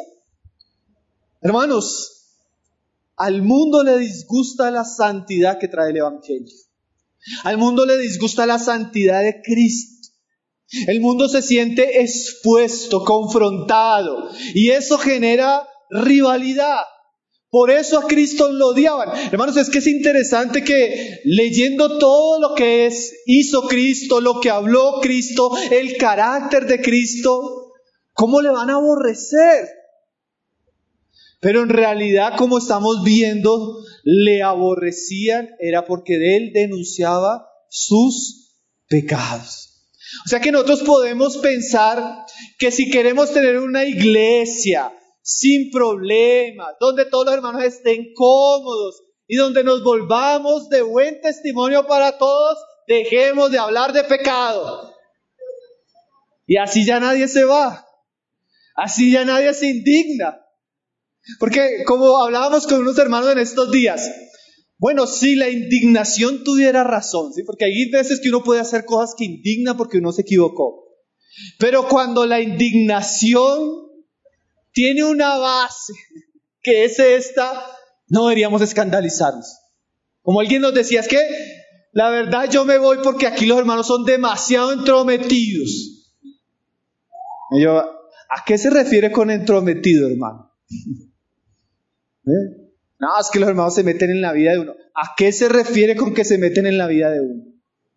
Hermanos, al mundo le disgusta la santidad que trae el Evangelio. Al mundo le disgusta la santidad de Cristo. El mundo se siente expuesto, confrontado, y eso genera rivalidad. Por eso a Cristo lo odiaban. Hermanos, es que es interesante que leyendo todo lo que hizo Cristo, lo que habló Cristo, el carácter de Cristo, ¿cómo le van a aborrecer? Pero en realidad, como estamos viendo, le aborrecían, era porque él denunciaba sus pecados. O sea que nosotros podemos pensar que si queremos tener una iglesia sin problemas, donde todos los hermanos estén cómodos y donde nos volvamos de buen testimonio para todos, dejemos de hablar de pecado. Y así ya nadie se va, así ya nadie se indigna. Porque como hablábamos con unos hermanos en estos días, bueno, si la indignación tuviera razón, ¿sí? Porque hay veces que uno puede hacer cosas que indigna porque uno se equivocó. Pero cuando la indignación tiene una base, que es esta, no deberíamos escandalizarnos. Como alguien nos decía, es que la verdad yo me voy porque aquí los hermanos son demasiado entrometidos. Y yo, ¿a qué se refiere con entrometido, hermano? No, es que los hermanos se meten en la vida de uno. ¿A qué se refiere con que se meten en la vida de uno?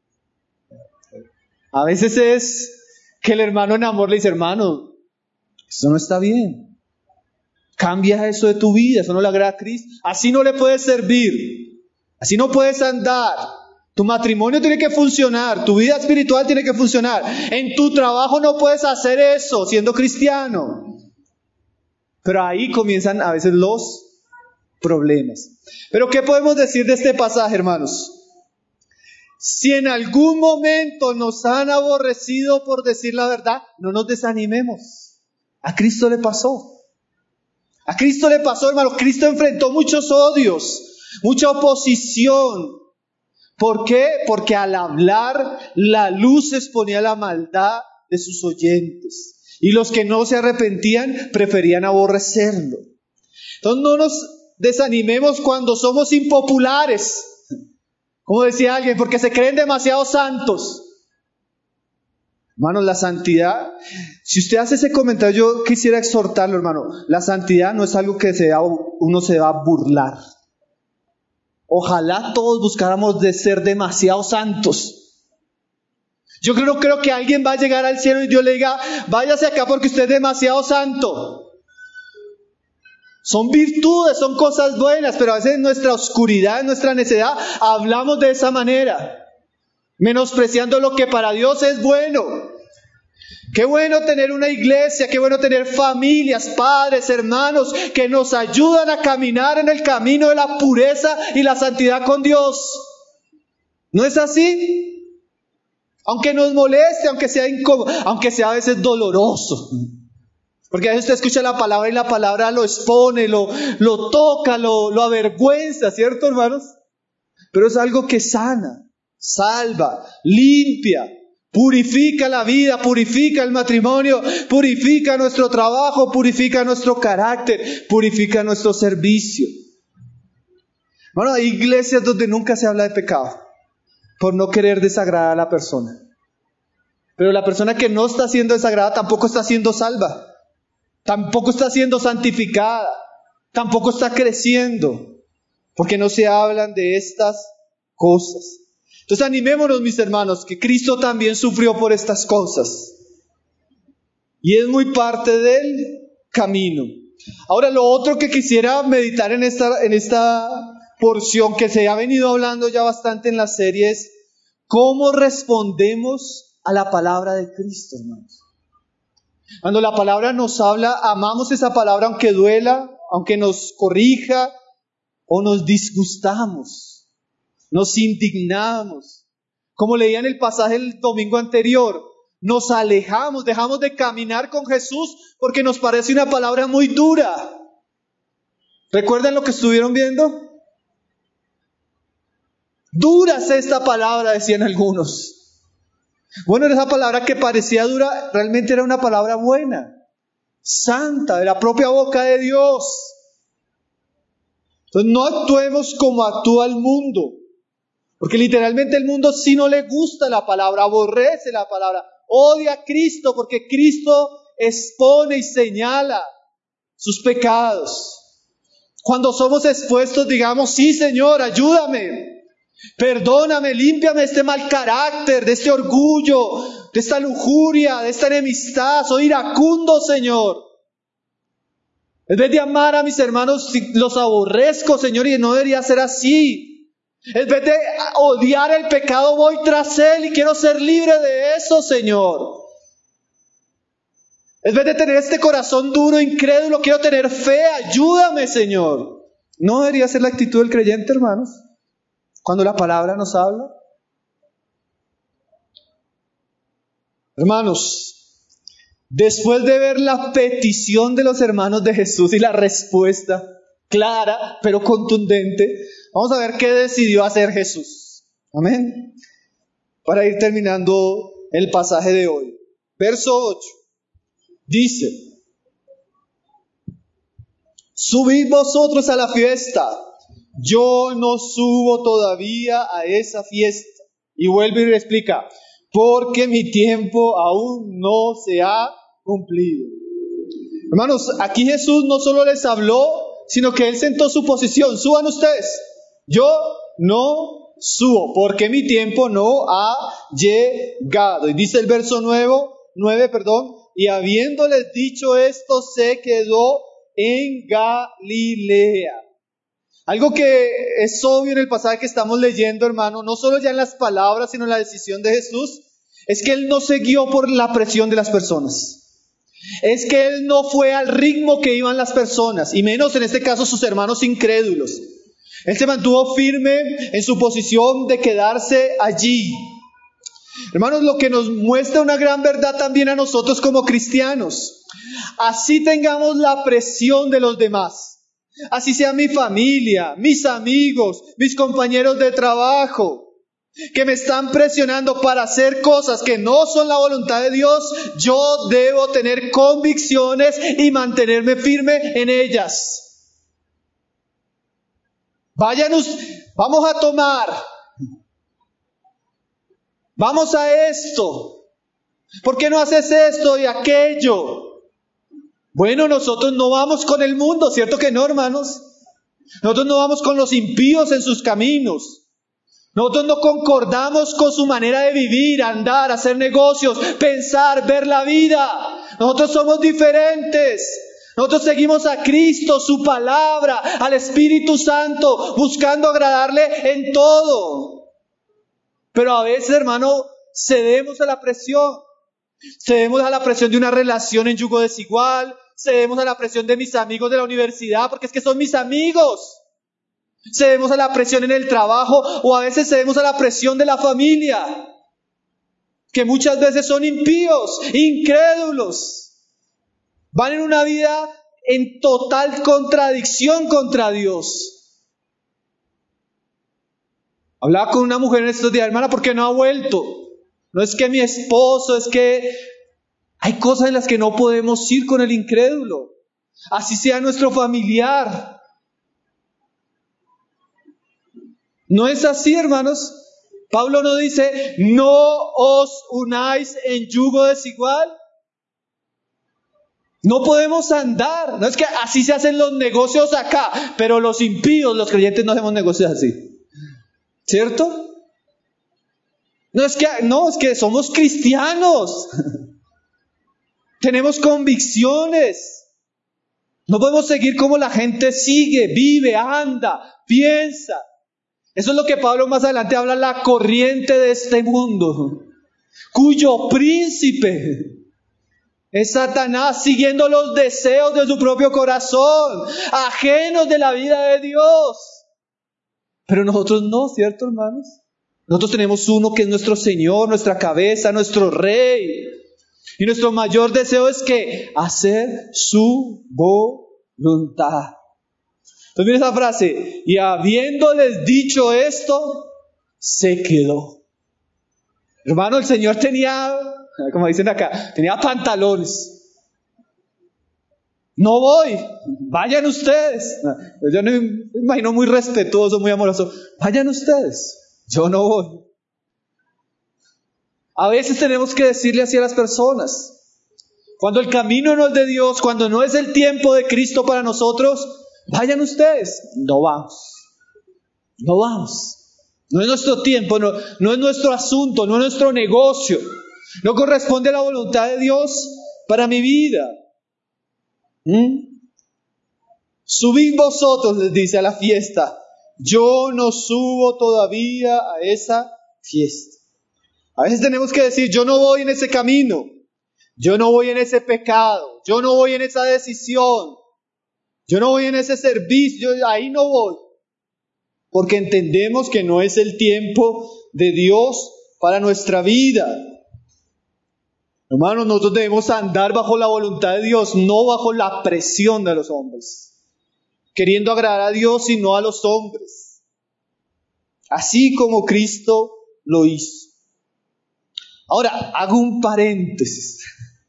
A veces es que el hermano en amor le dice, hermano, eso no está bien. Cambia eso de tu vida, eso no le agrada a Cristo. Así no le puedes servir, así no puedes andar. Tu matrimonio tiene que funcionar, tu vida espiritual tiene que funcionar. En tu trabajo no puedes hacer eso siendo cristiano. Pero ahí comienzan a veces los problemas. Pero ¿qué podemos decir de este pasaje, hermanos? Si en algún momento nos han aborrecido por decir la verdad, no nos desanimemos. A Cristo le pasó. A Cristo le pasó, hermano. Cristo enfrentó muchos odios, mucha oposición. ¿Por qué? Porque al hablar, la luz exponía la maldad de sus oyentes. Y los que no se arrepentían, preferían aborrecerlo. Entonces no nos desanimemos cuando somos impopulares. Como decía alguien, porque se creen demasiado santos. Hermanos, la santidad, si usted hace ese comentario, yo quisiera exhortarlo, hermano. La santidad no es algo que uno se va a burlar. Ojalá todos buscáramos de ser demasiado santos. Yo creo que alguien va a llegar al cielo y Dios le diga, váyase acá porque usted es demasiado santo. Son virtudes, son cosas buenas, pero a veces en nuestra oscuridad, en nuestra necedad, hablamos de esa manera, menospreciando lo que para Dios es bueno. Qué bueno tener una iglesia, qué bueno tener familias, padres, hermanos, que nos ayudan a caminar en el camino de la pureza y la santidad con Dios. ¿No es así? Aunque nos moleste, aunque sea incómodo, aunque sea a veces doloroso. Porque a veces usted escucha la palabra y la palabra lo expone, lo toca, lo avergüenza, ¿cierto, hermanos? Pero es algo que sana, salva, limpia, purifica la vida, purifica el matrimonio, purifica nuestro trabajo, purifica nuestro carácter, purifica nuestro servicio. Bueno, hay iglesias donde nunca se habla de pecado, por no querer desagradar a la persona. Pero la persona que no está siendo desagradada tampoco está siendo salva. Tampoco está siendo santificada, tampoco está creciendo, porque no se hablan de estas cosas. Entonces animémonos, mis hermanos, que Cristo también sufrió por estas cosas. Y es muy parte del camino. Ahora, lo otro que quisiera meditar en esta porción que se ha venido hablando ya bastante en la serie es cómo respondemos a la palabra de Cristo, hermanos. Cuando la palabra nos habla, amamos esa palabra aunque duela, aunque nos corrija o nos disgustamos, nos indignamos. Como leía en el pasaje el domingo anterior, nos alejamos, dejamos de caminar con Jesús porque nos parece una palabra muy dura. ¿Recuerdan lo que estuvieron viendo? Dura es esta palabra, decían algunos. Bueno, esa palabra que parecía dura, realmente era una palabra buena, santa, de la propia boca de Dios. Entonces no actuemos como actúa el mundo, porque literalmente el mundo sí no le gusta la palabra, aborrece la palabra, odia a Cristo, porque Cristo expone y señala sus pecados. Cuando somos expuestos, digamos, sí, Señor, ayúdame. Perdóname, límpiame de este mal carácter, de este orgullo, de esta lujuria, de esta enemistad. Soy iracundo, Señor. En vez de amar a mis hermanos, los aborrezco, Señor, y no debería ser así. En vez de odiar el pecado, voy tras él y quiero ser libre de eso, Señor. En vez de tener este corazón duro, incrédulo, quiero tener fe. Ayúdame, Señor. ¿No debería ser la actitud del creyente, hermanos? Cuando la palabra nos habla. Hermanos, después de ver la petición de los hermanos de Jesús y la respuesta clara pero contundente, vamos a ver qué decidió hacer Jesús. Amén. Para ir terminando el pasaje de hoy. Verso 8. Dice: subid vosotros a la fiesta. Yo no subo todavía a esa fiesta. Y vuelve y le explica: porque mi tiempo aún no se ha cumplido. Hermanos, aquí Jesús no solo les habló, sino que Él sentó su posición. Suban ustedes. Yo no subo, porque mi tiempo no ha llegado. Y dice el verso 9, y habiéndoles dicho esto, se quedó en Galilea. Algo que es obvio en el pasaje que estamos leyendo, hermano, no solo ya en las palabras, sino en la decisión de Jesús, es que Él no se guió por la presión de las personas. Es que Él no fue al ritmo que iban las personas, y menos en este caso sus hermanos incrédulos. Él se mantuvo firme en su posición de quedarse allí. Hermanos, lo que nos muestra una gran verdad también a nosotros como cristianos. Así tengamos la presión de los demás. Así sea mi familia, mis amigos, mis compañeros de trabajo, que me están presionando para hacer cosas que no son la voluntad de Dios, yo debo tener convicciones y mantenerme firme en ellas. Vamos a tomar, vamos a esto, ¿por qué no haces esto y aquello? Bueno, nosotros no vamos con el mundo, ¿cierto que no, hermanos? Nosotros no vamos con los impíos en sus caminos. Nosotros no concordamos con su manera de vivir, andar, hacer negocios, pensar, ver la vida. Nosotros somos diferentes. Nosotros seguimos a Cristo, su palabra, al Espíritu Santo, buscando agradarle en todo. Pero a veces, hermano, cedemos a la presión. Cedemos a la presión de una relación en yugo desigual. Cedemos a la presión de mis amigos de la universidad, porque es que son mis amigos. Cedemos a la presión en el trabajo, o a veces cedemos a la presión de la familia, que muchas veces son impíos, incrédulos. Van en una vida en total contradicción contra Dios. Hablaba con una mujer en estos días: hermana, ¿por qué no ha vuelto? No es que mi esposo, es que hay cosas en las que no podemos ir con el incrédulo. Así sea nuestro familiar. ¿No es así, hermanos? Pablo no dice: no os unáis en yugo desigual. No podemos andar. No es que así se hacen los negocios acá, pero los impíos, los creyentes, no hacemos negocios así. ¿Cierto? No es que somos cristianos. Tenemos convicciones. No podemos seguir como la gente sigue, vive, anda, piensa. Eso es lo que Pablo más adelante habla, la corriente de este mundo, cuyo príncipe es Satanás, siguiendo los deseos de su propio corazón, ajenos de la vida de Dios. Pero nosotros no, ¿cierto, hermanos? Nosotros tenemos uno que es nuestro Señor, nuestra cabeza, nuestro Rey. Y nuestro mayor deseo es que hacer su voluntad. Entonces mira esa frase, y habiéndoles dicho esto, se quedó. Hermano, el Señor tenía, como dicen acá, tenía pantalones. No voy, vayan ustedes. Yo me imagino muy respetuoso, muy amoroso. Vayan ustedes, yo no voy. A veces tenemos que decirle así a las personas. Cuando el camino no es de Dios, cuando no es el tiempo de Cristo para nosotros, vayan ustedes. No vamos. No vamos. No es nuestro tiempo, no es nuestro asunto, no es nuestro negocio. No corresponde a la voluntad de Dios para mi vida. Subid vosotros, les dice, a la fiesta. Yo no subo todavía a esa fiesta. A veces tenemos que decir, yo no voy en ese camino, yo no voy en ese pecado, yo no voy en esa decisión, yo no voy en ese servicio, ahí no voy. Porque entendemos que no es el tiempo de Dios para nuestra vida. Hermanos, nosotros debemos andar bajo la voluntad de Dios, no bajo la presión de los hombres, queriendo agradar a Dios y no a los hombres, así como Cristo lo hizo. Ahora, hago un paréntesis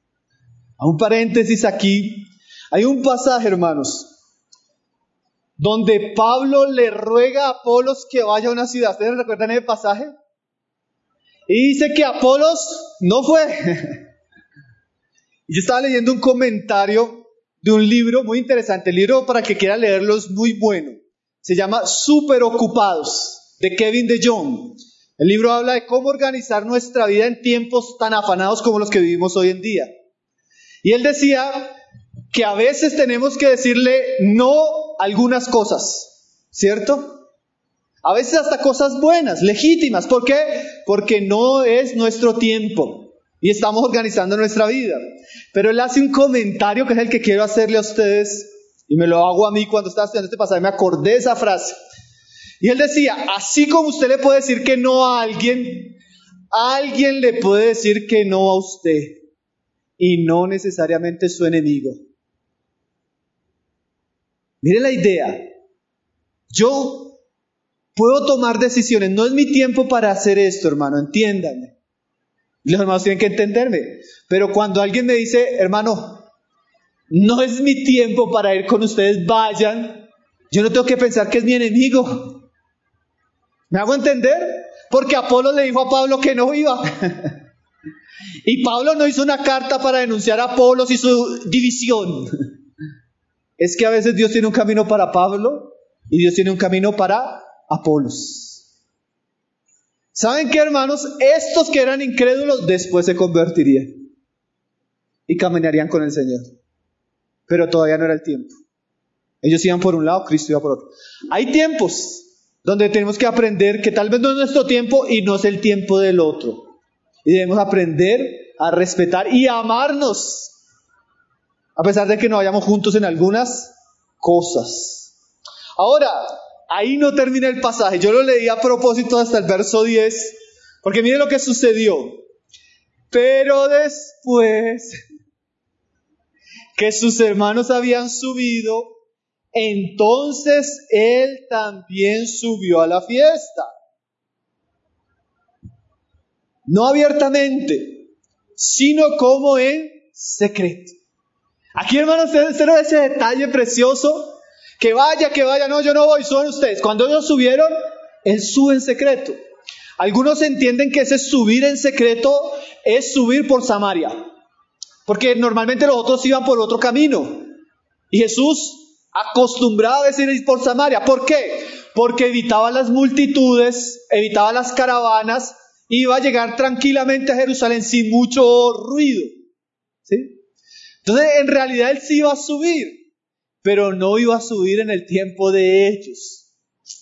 aquí. Hay un pasaje, hermanos, donde Pablo le ruega a Apolos que vaya a una ciudad. ¿Ustedes recuerdan ese pasaje? Y dice que Apolos no fue. Y yo estaba leyendo un comentario de un libro muy interesante. El libro, para que quiera leerlo, es muy bueno. Se llama Súper Ocupados, de Kevin DeYoung. El libro habla de cómo organizar nuestra vida en tiempos tan afanados como los que vivimos hoy en día. Y él decía que a veces tenemos que decirle no a algunas cosas, ¿cierto? A veces hasta cosas buenas, legítimas. ¿Por qué? Porque no es nuestro tiempo y estamos organizando nuestra vida. Pero él hace un comentario que es el que quiero hacerle a ustedes, y me lo hago a mí cuando estaba estudiando este pasaje, me acordé de esa frase. Y él decía, así como usted le puede decir que no a alguien le puede decir que no a usted, y no necesariamente su enemigo. Mire la idea. Yo puedo tomar decisiones, no es mi tiempo para hacer esto, hermano, entiéndanme. Los hermanos tienen que entenderme. Pero cuando alguien me dice, hermano, no es mi tiempo para ir con ustedes, vayan, yo no tengo que pensar que es mi enemigo. ¿Me hago entender? Porque Apolo le dijo a Pablo que no iba. Y Pablo no hizo una carta para denunciar a Apolos y su división. Es que a veces Dios tiene un camino para Pablo y Dios tiene un camino para Apolos. ¿Saben qué, hermanos? Estos que eran incrédulos después se convertirían y caminarían con el Señor. Pero todavía no era el tiempo. Ellos iban por un lado, Cristo iba por otro. Hay tiempos donde tenemos que aprender que tal vez no es nuestro tiempo y no es el tiempo del otro. Y debemos aprender a respetar y a amarnos, a pesar de que no vayamos juntos en algunas cosas. Ahora, ahí no termina el pasaje. Yo lo leí a propósito hasta el verso 10, porque mire lo que sucedió. Pero después que sus hermanos habían subido, entonces él también subió a la fiesta. No abiertamente, sino como en secreto. Aquí, hermanos, ¿cero ese detalle precioso? Que vaya, no, yo no voy, suban ustedes. Cuando ellos subieron, él sube en secreto. Algunos entienden que ese subir en secreto es subir por Samaria, porque normalmente los otros iban por otro camino. Y Jesús acostumbraba a veces ir por Samaria. ¿Por qué? Porque evitaba las multitudes, evitaba las caravanas, iba a llegar tranquilamente a Jerusalén sin mucho ruido. ¿Sí? Entonces, en realidad él sí iba a subir, pero no iba a subir en el tiempo de ellos.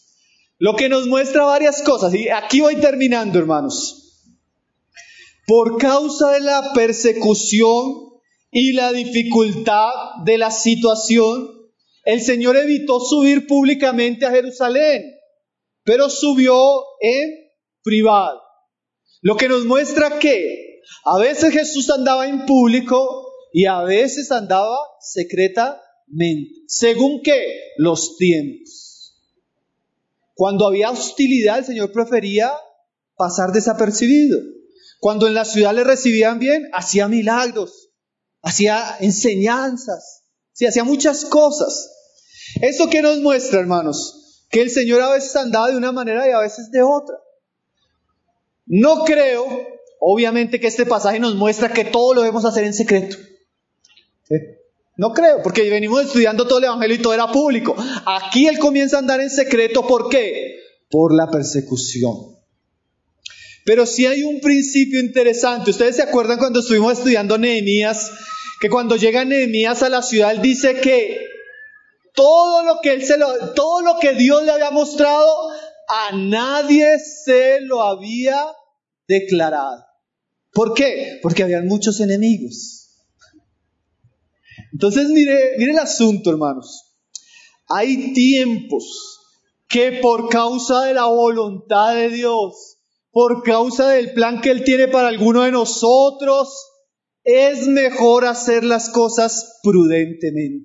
Lo que nos muestra varias cosas, y aquí voy terminando, hermanos. Por causa de la persecución y la dificultad de la situación, el Señor evitó subir públicamente a Jerusalén, pero subió en privado. Lo que nos muestra que a veces Jesús andaba en público y a veces andaba secretamente. ¿Según qué? Los tiempos. Cuando había hostilidad, el Señor prefería pasar desapercibido. Cuando en la ciudad le recibían bien, hacía milagros, hacía enseñanzas, sí, hacía muchas cosas. ¿Esto qué nos muestra, hermanos? Que el Señor a veces andaba de una manera y a veces de otra. No creo, obviamente, que este pasaje nos muestra que todo lo debemos hacer en secreto. ¿Sí? No creo, porque venimos estudiando todo el Evangelio y todo era público. Aquí Él comienza a andar en secreto, ¿por qué? Por la persecución. Pero sí hay un principio interesante. ¿Ustedes se acuerdan cuando estuvimos estudiando Nehemías? Que cuando llega Nehemías a la ciudad, Él dice que todo lo que Dios le había mostrado, a nadie se lo había declarado. ¿Por qué? Porque habían muchos enemigos. Entonces mire el asunto, hermanos. Hay tiempos que por causa de la voluntad de Dios, por causa del plan que Él tiene para alguno de nosotros, es mejor hacer las cosas prudentemente.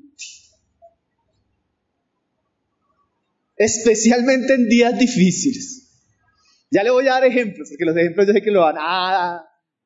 Especialmente en días difíciles. Ya le voy a dar ejemplos, porque los ejemplos yo sé que lo van a...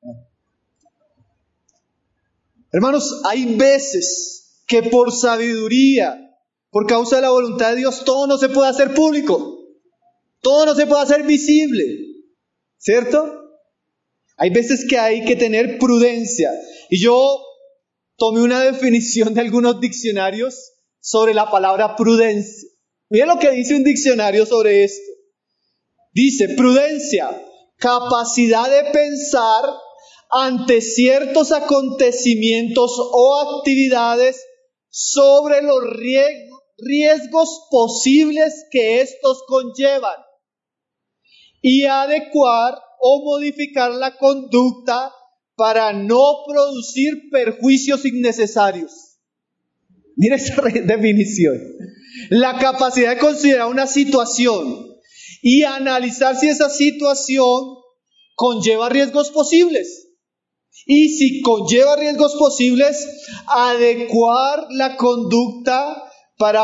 Hermanos, hay veces que por sabiduría, por causa de la voluntad de Dios, todo no se puede hacer público. Todo no se puede hacer visible. ¿Cierto? Hay veces que hay que tener prudencia. Y yo tomé una definición de algunos diccionarios sobre la palabra prudencia. Miren lo que dice un diccionario sobre esto. Dice, prudencia, capacidad de pensar ante ciertos acontecimientos o actividades sobre los riesgos posibles que estos conllevan y adecuar o modificar la conducta para no producir perjuicios innecesarios. Mira esa definición. La capacidad de considerar una situación y analizar si esa situación conlleva riesgos posibles. Y si conlleva riesgos posibles, adecuar la conducta para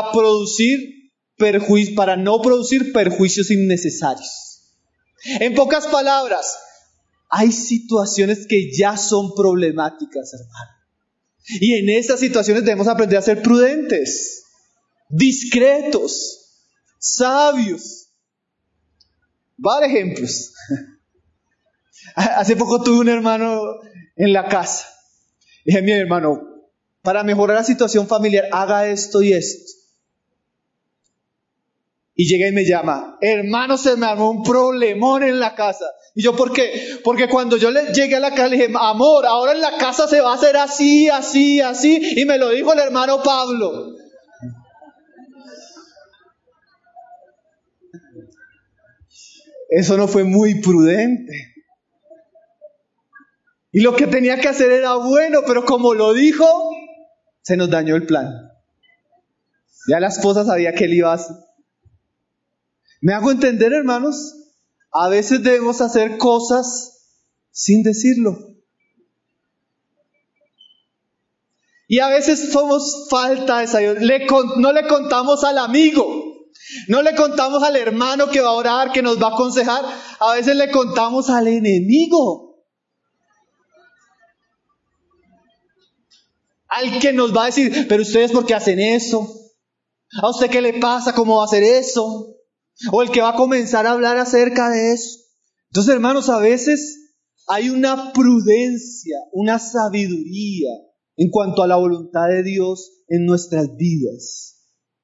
no producir perjuicios innecesarios. En pocas palabras, hay situaciones que ya son problemáticas, hermano. Y en esas situaciones debemos aprender a ser prudentes, discretos, sabios. Varios ejemplos. Hace poco tuve un hermano en la casa. Dije, mi hermano, para mejorar la situación familiar, haga esto y esto. Y llega y me llama, hermano, se me armó un problemón en la casa. Y yo, ¿por qué? Porque cuando yo llegué a la casa, le dije, amor, ahora en la casa se va a hacer así, así, así. Y me lo dijo el hermano Pablo. Eso no fue muy prudente. Y lo que tenía que hacer era bueno, pero como lo dijo, se nos dañó el plan. Ya la esposa sabía que él iba a hacer. ¿Me hago entender, hermanos? A veces debemos hacer cosas sin decirlo. Y a veces somos falta de sabiduría. No le contamos al amigo, no le contamos al hermano que va a orar, que nos va a aconsejar. A veces le contamos al enemigo. Al que nos va a decir, pero ustedes ¿por qué hacen eso? ¿A usted qué le pasa? ¿Cómo va a hacer eso? O el que va a comenzar a hablar acerca de eso. Entonces, hermanos, a veces hay una prudencia, una sabiduría en cuanto a la voluntad de Dios en nuestras vidas.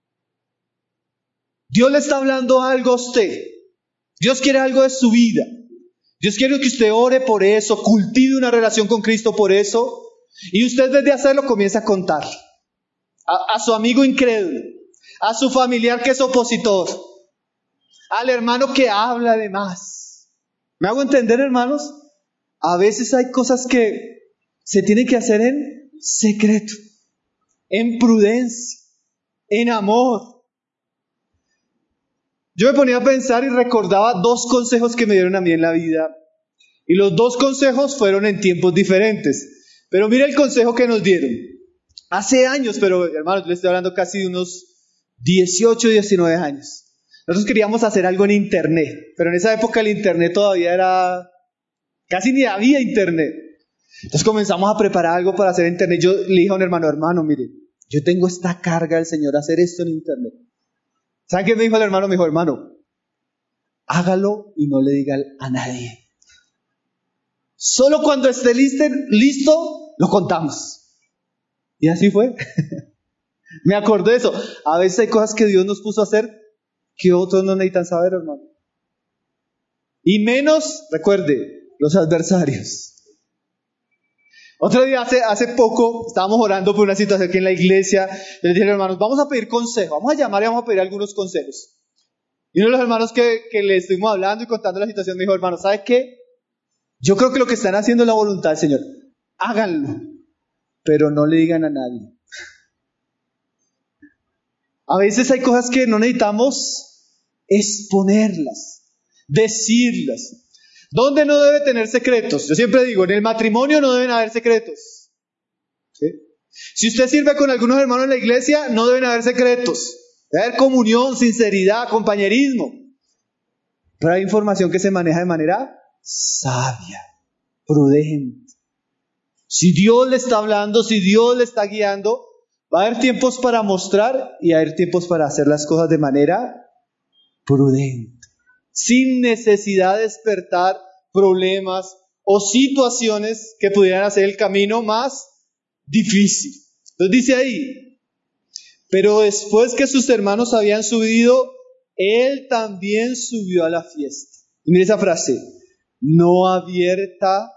Dios le está hablando algo a usted. Dios quiere algo de su vida. Dios quiere que usted ore por eso, cultive una relación con Cristo por eso. Y usted desde hacerlo comienza a contarle a su amigo incrédulo, a su familiar que es opositor, al hermano que habla de más. ¿Me hago entender, hermanos? A veces hay cosas que se tienen que hacer en secreto, en prudencia, en amor. Yo me ponía a pensar y recordaba 2 consejos que me dieron a mí en la vida. Y los 2 consejos fueron en tiempos diferentes. Pero mira el consejo que nos dieron. Hace años, pero hermanos, le estoy hablando casi de unos 18, 19 años. Nosotros queríamos hacer algo en internet, pero en esa época el internet todavía era... casi ni había internet. Entonces comenzamos a preparar algo para hacer internet. Yo le dije a un hermano, mire, yo tengo esta carga del Señor a hacer esto en internet. ¿Saben qué me dijo el hermano? Me dijo, hermano, hágalo y no le diga a nadie. Solo cuando esté listo, lo contamos. Y así fue. Me acordé de eso. A veces hay cosas que Dios nos puso a hacer que otros no necesitan saber, hermano. Y menos, recuerde, los adversarios. Otro día, hace poco, estábamos orando por una situación aquí en la iglesia. Les dije, hermanos, vamos a pedir consejo. Vamos a llamar y vamos a pedir algunos consejos. Y uno de los hermanos que le estuvimos hablando y contando la situación me dijo, hermano, ¿sabe qué? Yo creo que lo que están haciendo es la voluntad del Señor. Háganlo, pero no le digan a nadie. A veces hay cosas que no necesitamos exponerlas, decirlas. ¿Dónde no debe tener secretos? Yo siempre digo, en el matrimonio no deben haber secretos. ¿Sí? Si usted sirve con algunos hermanos en la iglesia, no deben haber secretos. Debe haber comunión, sinceridad, compañerismo. Pero hay información que se maneja de manera sabia, prudente. Si Dios le está hablando, si Dios le está guiando, va a haber tiempos para mostrar y va a haber tiempos para hacer las cosas de manera prudente. Sin necesidad de despertar problemas o situaciones que pudieran hacer el camino más difícil. Entonces dice ahí, pero después que sus hermanos habían subido, él también subió a la fiesta. Y mire esa frase, no abiertamente,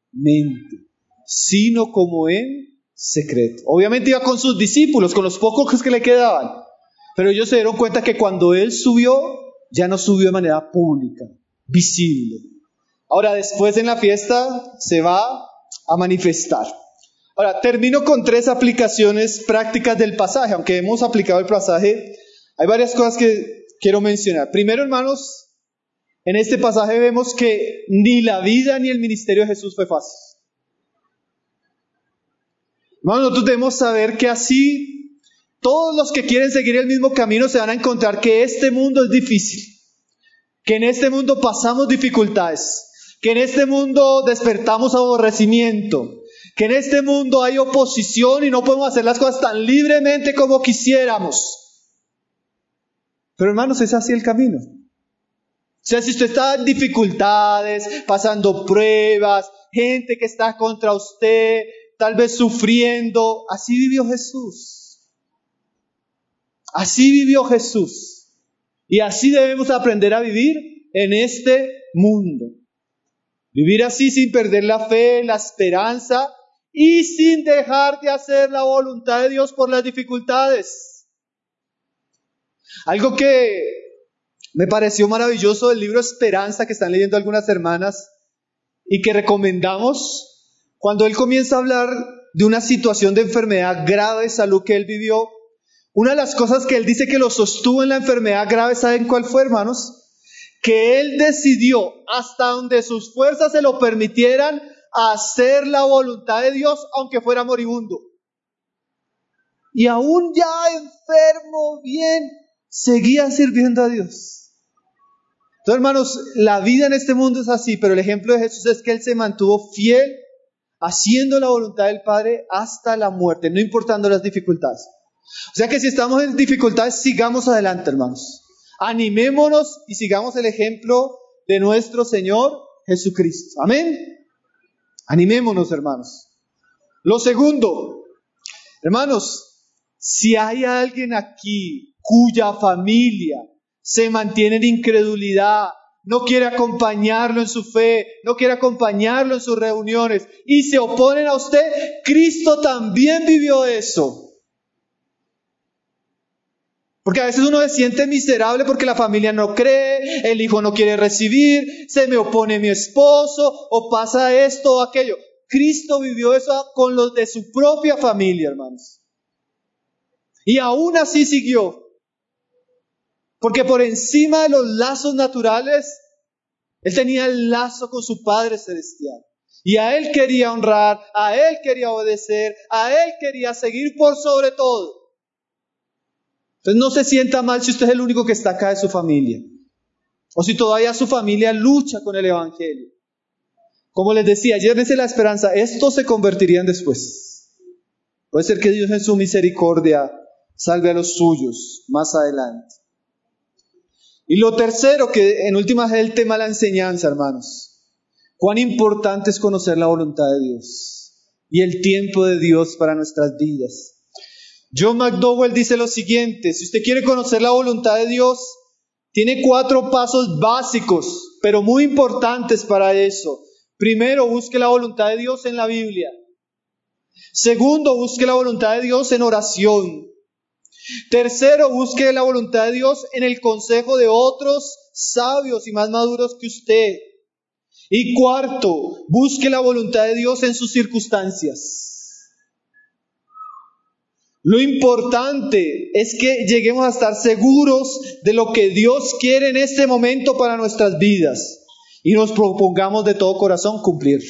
sino como en secreto. Obviamente iba con sus discípulos, con los pocos que le quedaban, pero ellos se dieron cuenta que cuando él subió, ya no subió de manera pública, visible. Ahora, después en la fiesta se va a manifestar. Ahora, termino con 3 aplicaciones prácticas del pasaje. Aunque hemos aplicado el pasaje, hay varias cosas que quiero mencionar. Primero, hermanos, en este pasaje vemos que ni la vida ni el ministerio de Jesús fue fácil. Hermanos, nosotros debemos saber que así todos los que quieren seguir el mismo camino se van a encontrar que este mundo es difícil, que en este mundo pasamos dificultades, que en este mundo despertamos aborrecimiento, que en este mundo hay oposición y no podemos hacer las cosas tan libremente como quisiéramos. Pero hermanos, es así el camino. O sea, si usted está en dificultades, pasando pruebas, gente que está contra usted, tal vez sufriendo, así vivió Jesús. Así vivió Jesús. Y así debemos aprender a vivir en este mundo. Vivir así sin perder la fe, la esperanza y sin dejar de hacer la voluntad de Dios por las dificultades. Algo que me pareció maravilloso del libro Esperanza que están leyendo algunas hermanas y que recomendamos, cuando él comienza a hablar de una situación de enfermedad grave de salud que él vivió, una de las cosas que él dice que lo sostuvo en la enfermedad grave, ¿saben cuál fue, hermanos? Que él decidió, hasta donde sus fuerzas se lo permitieran, hacer la voluntad de Dios, aunque fuera moribundo. Y aún ya enfermo, bien, seguía sirviendo a Dios. Entonces, hermanos, la vida en este mundo es así, pero el ejemplo de Jesús es que él se mantuvo fiel, haciendo la voluntad del Padre hasta la muerte, no importando las dificultades. O sea que si estamos en dificultades, sigamos adelante, hermanos. Animémonos y sigamos el ejemplo de nuestro Señor Jesucristo. Amén. Animémonos, hermanos. Lo segundo, hermanos, si hay alguien aquí cuya familia se mantiene en incredulidad, no quiere acompañarlo en su fe, no quiere acompañarlo en sus reuniones y se oponen a usted, Cristo también vivió eso. Porque a veces uno se siente miserable porque la familia no cree, el hijo no quiere recibir, se me opone mi esposo, o pasa esto o aquello. Cristo vivió eso con los de su propia familia, hermanos. Y aún así siguió. Porque por encima de los lazos naturales, Él tenía el lazo con su Padre Celestial. Y a Él quería honrar, a Él quería obedecer, a Él quería seguir por sobre todo. Entonces no se sienta mal si usted es el único que está acá de su familia. O si todavía su familia lucha con el Evangelio. Como les decía, llévense la esperanza, estos se convertirían después. Puede ser que Dios en su misericordia salve a los suyos más adelante. Y lo tercero, que en últimas es el tema de la enseñanza, hermanos. Cuán importante es conocer la voluntad de Dios y el tiempo de Dios para nuestras vidas. John McDowell dice lo siguiente: si usted quiere conocer la voluntad de Dios, tiene 4 pasos básicos, pero muy importantes para eso. Primero, busque la voluntad de Dios en la Biblia. Segundo, busque la voluntad de Dios en oración. Tercero, busque la voluntad de Dios en el consejo de otros sabios y más maduros que usted. Y cuarto, busque la voluntad de Dios en sus circunstancias. Lo importante es que lleguemos a estar seguros de lo que Dios quiere en este momento para nuestras vidas y nos propongamos de todo corazón cumplirlo.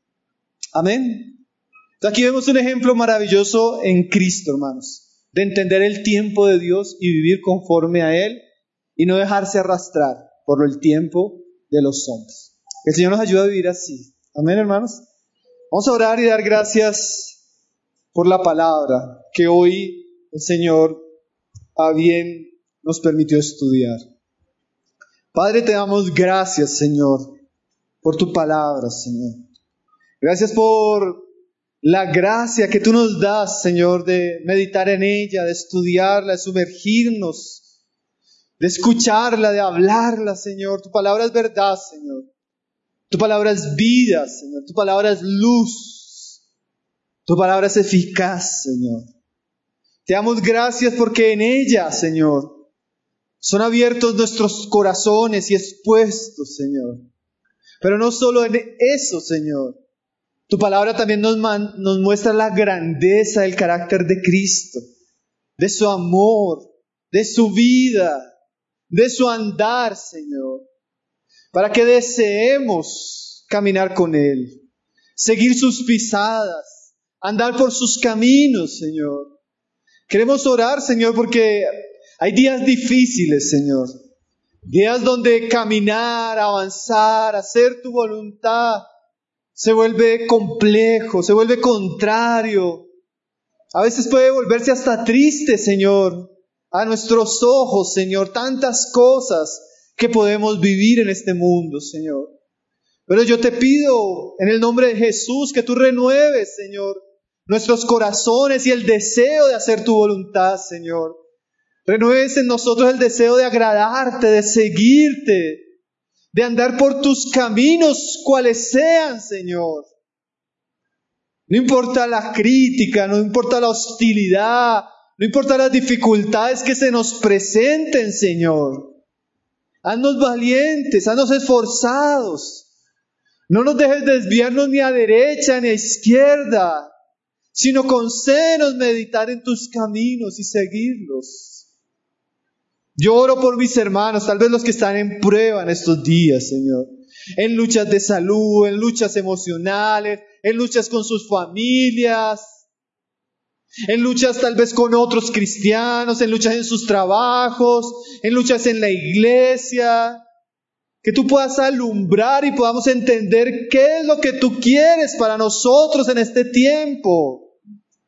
Amén. Entonces aquí vemos un ejemplo maravilloso en Cristo, hermanos, de entender el tiempo de Dios y vivir conforme a Él y no dejarse arrastrar por el tiempo de los hombres. Que el Señor nos ayude a vivir así. Amén, hermanos. Vamos a orar y dar gracias por la palabra que hoy el Señor a bien nos permitió estudiar. Padre, te damos gracias, Señor, por tu palabra, Señor. Gracias por la gracia que tú nos das, Señor, de meditar en ella, de estudiarla, de sumergirnos, de escucharla, de hablarla, Señor. Tu palabra es verdad, Señor. Tu palabra es vida, Señor. Tu palabra es luz. Tu palabra es eficaz, Señor. Te damos gracias porque en ella, Señor, son abiertos nuestros corazones y expuestos, Señor. Pero no solo en eso, Señor. Tu palabra también nos muestra la grandeza del carácter de Cristo, de su amor, de su vida, de su andar, Señor. Para que deseemos caminar con Él, seguir sus pisadas, andar por sus caminos, Señor. Queremos orar, Señor, porque hay días difíciles, Señor. Días donde caminar, avanzar, hacer tu voluntad se vuelve complejo, se vuelve contrario. A veces puede volverse hasta triste, Señor, a nuestros ojos, Señor. Tantas cosas que podemos vivir en este mundo, Señor. Pero yo te pido en el nombre de Jesús que tú renueves, Señor, nuestros corazones y el deseo de hacer tu voluntad, Señor. Renueves en nosotros el deseo de agradarte, de seguirte, de andar por tus caminos, cuales sean, Señor. No importa la crítica, no importa la hostilidad, no importa las dificultades que se nos presenten, Señor. Haznos valientes, haznos esforzados. No nos dejes desviarnos ni a derecha ni a izquierda, sino concédenos meditar en tus caminos y seguirlos. Yo oro por mis hermanos, tal vez los que están en prueba en estos días, Señor. En luchas de salud, en luchas emocionales, en luchas con sus familias, en luchas tal vez con otros cristianos, en luchas en sus trabajos, en luchas en la iglesia. Que tú puedas alumbrar y podamos entender qué es lo que tú quieres para nosotros en este tiempo.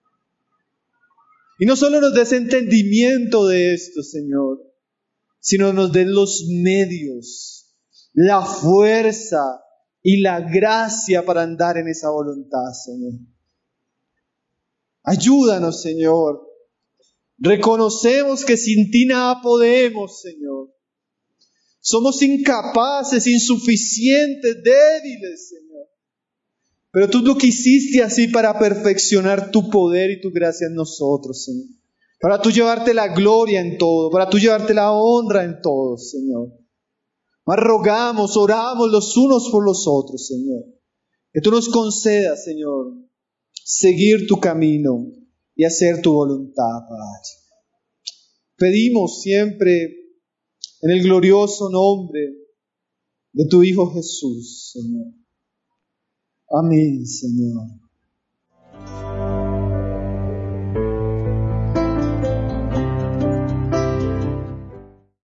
Y no solo nos des entendimiento de esto, Señor, sino nos den los medios, la fuerza y la gracia para andar en esa voluntad, Señor. Ayúdanos, Señor. Reconocemos que sin ti nada podemos, Señor. Somos incapaces, insuficientes, débiles, Señor. Pero tú lo quisiste así para perfeccionar tu poder y tu gracia en nosotros, Señor. para tú llevarte la gloria en todo, para tú llevarte la honra en todo, Señor. Mas rogamos, oramos los unos por los otros, Señor. Que tú nos concedas, Señor, seguir tu camino y hacer tu voluntad, Padre. Pedimos siempre en el glorioso nombre de tu Hijo Jesús, Señor. Amén, Señor.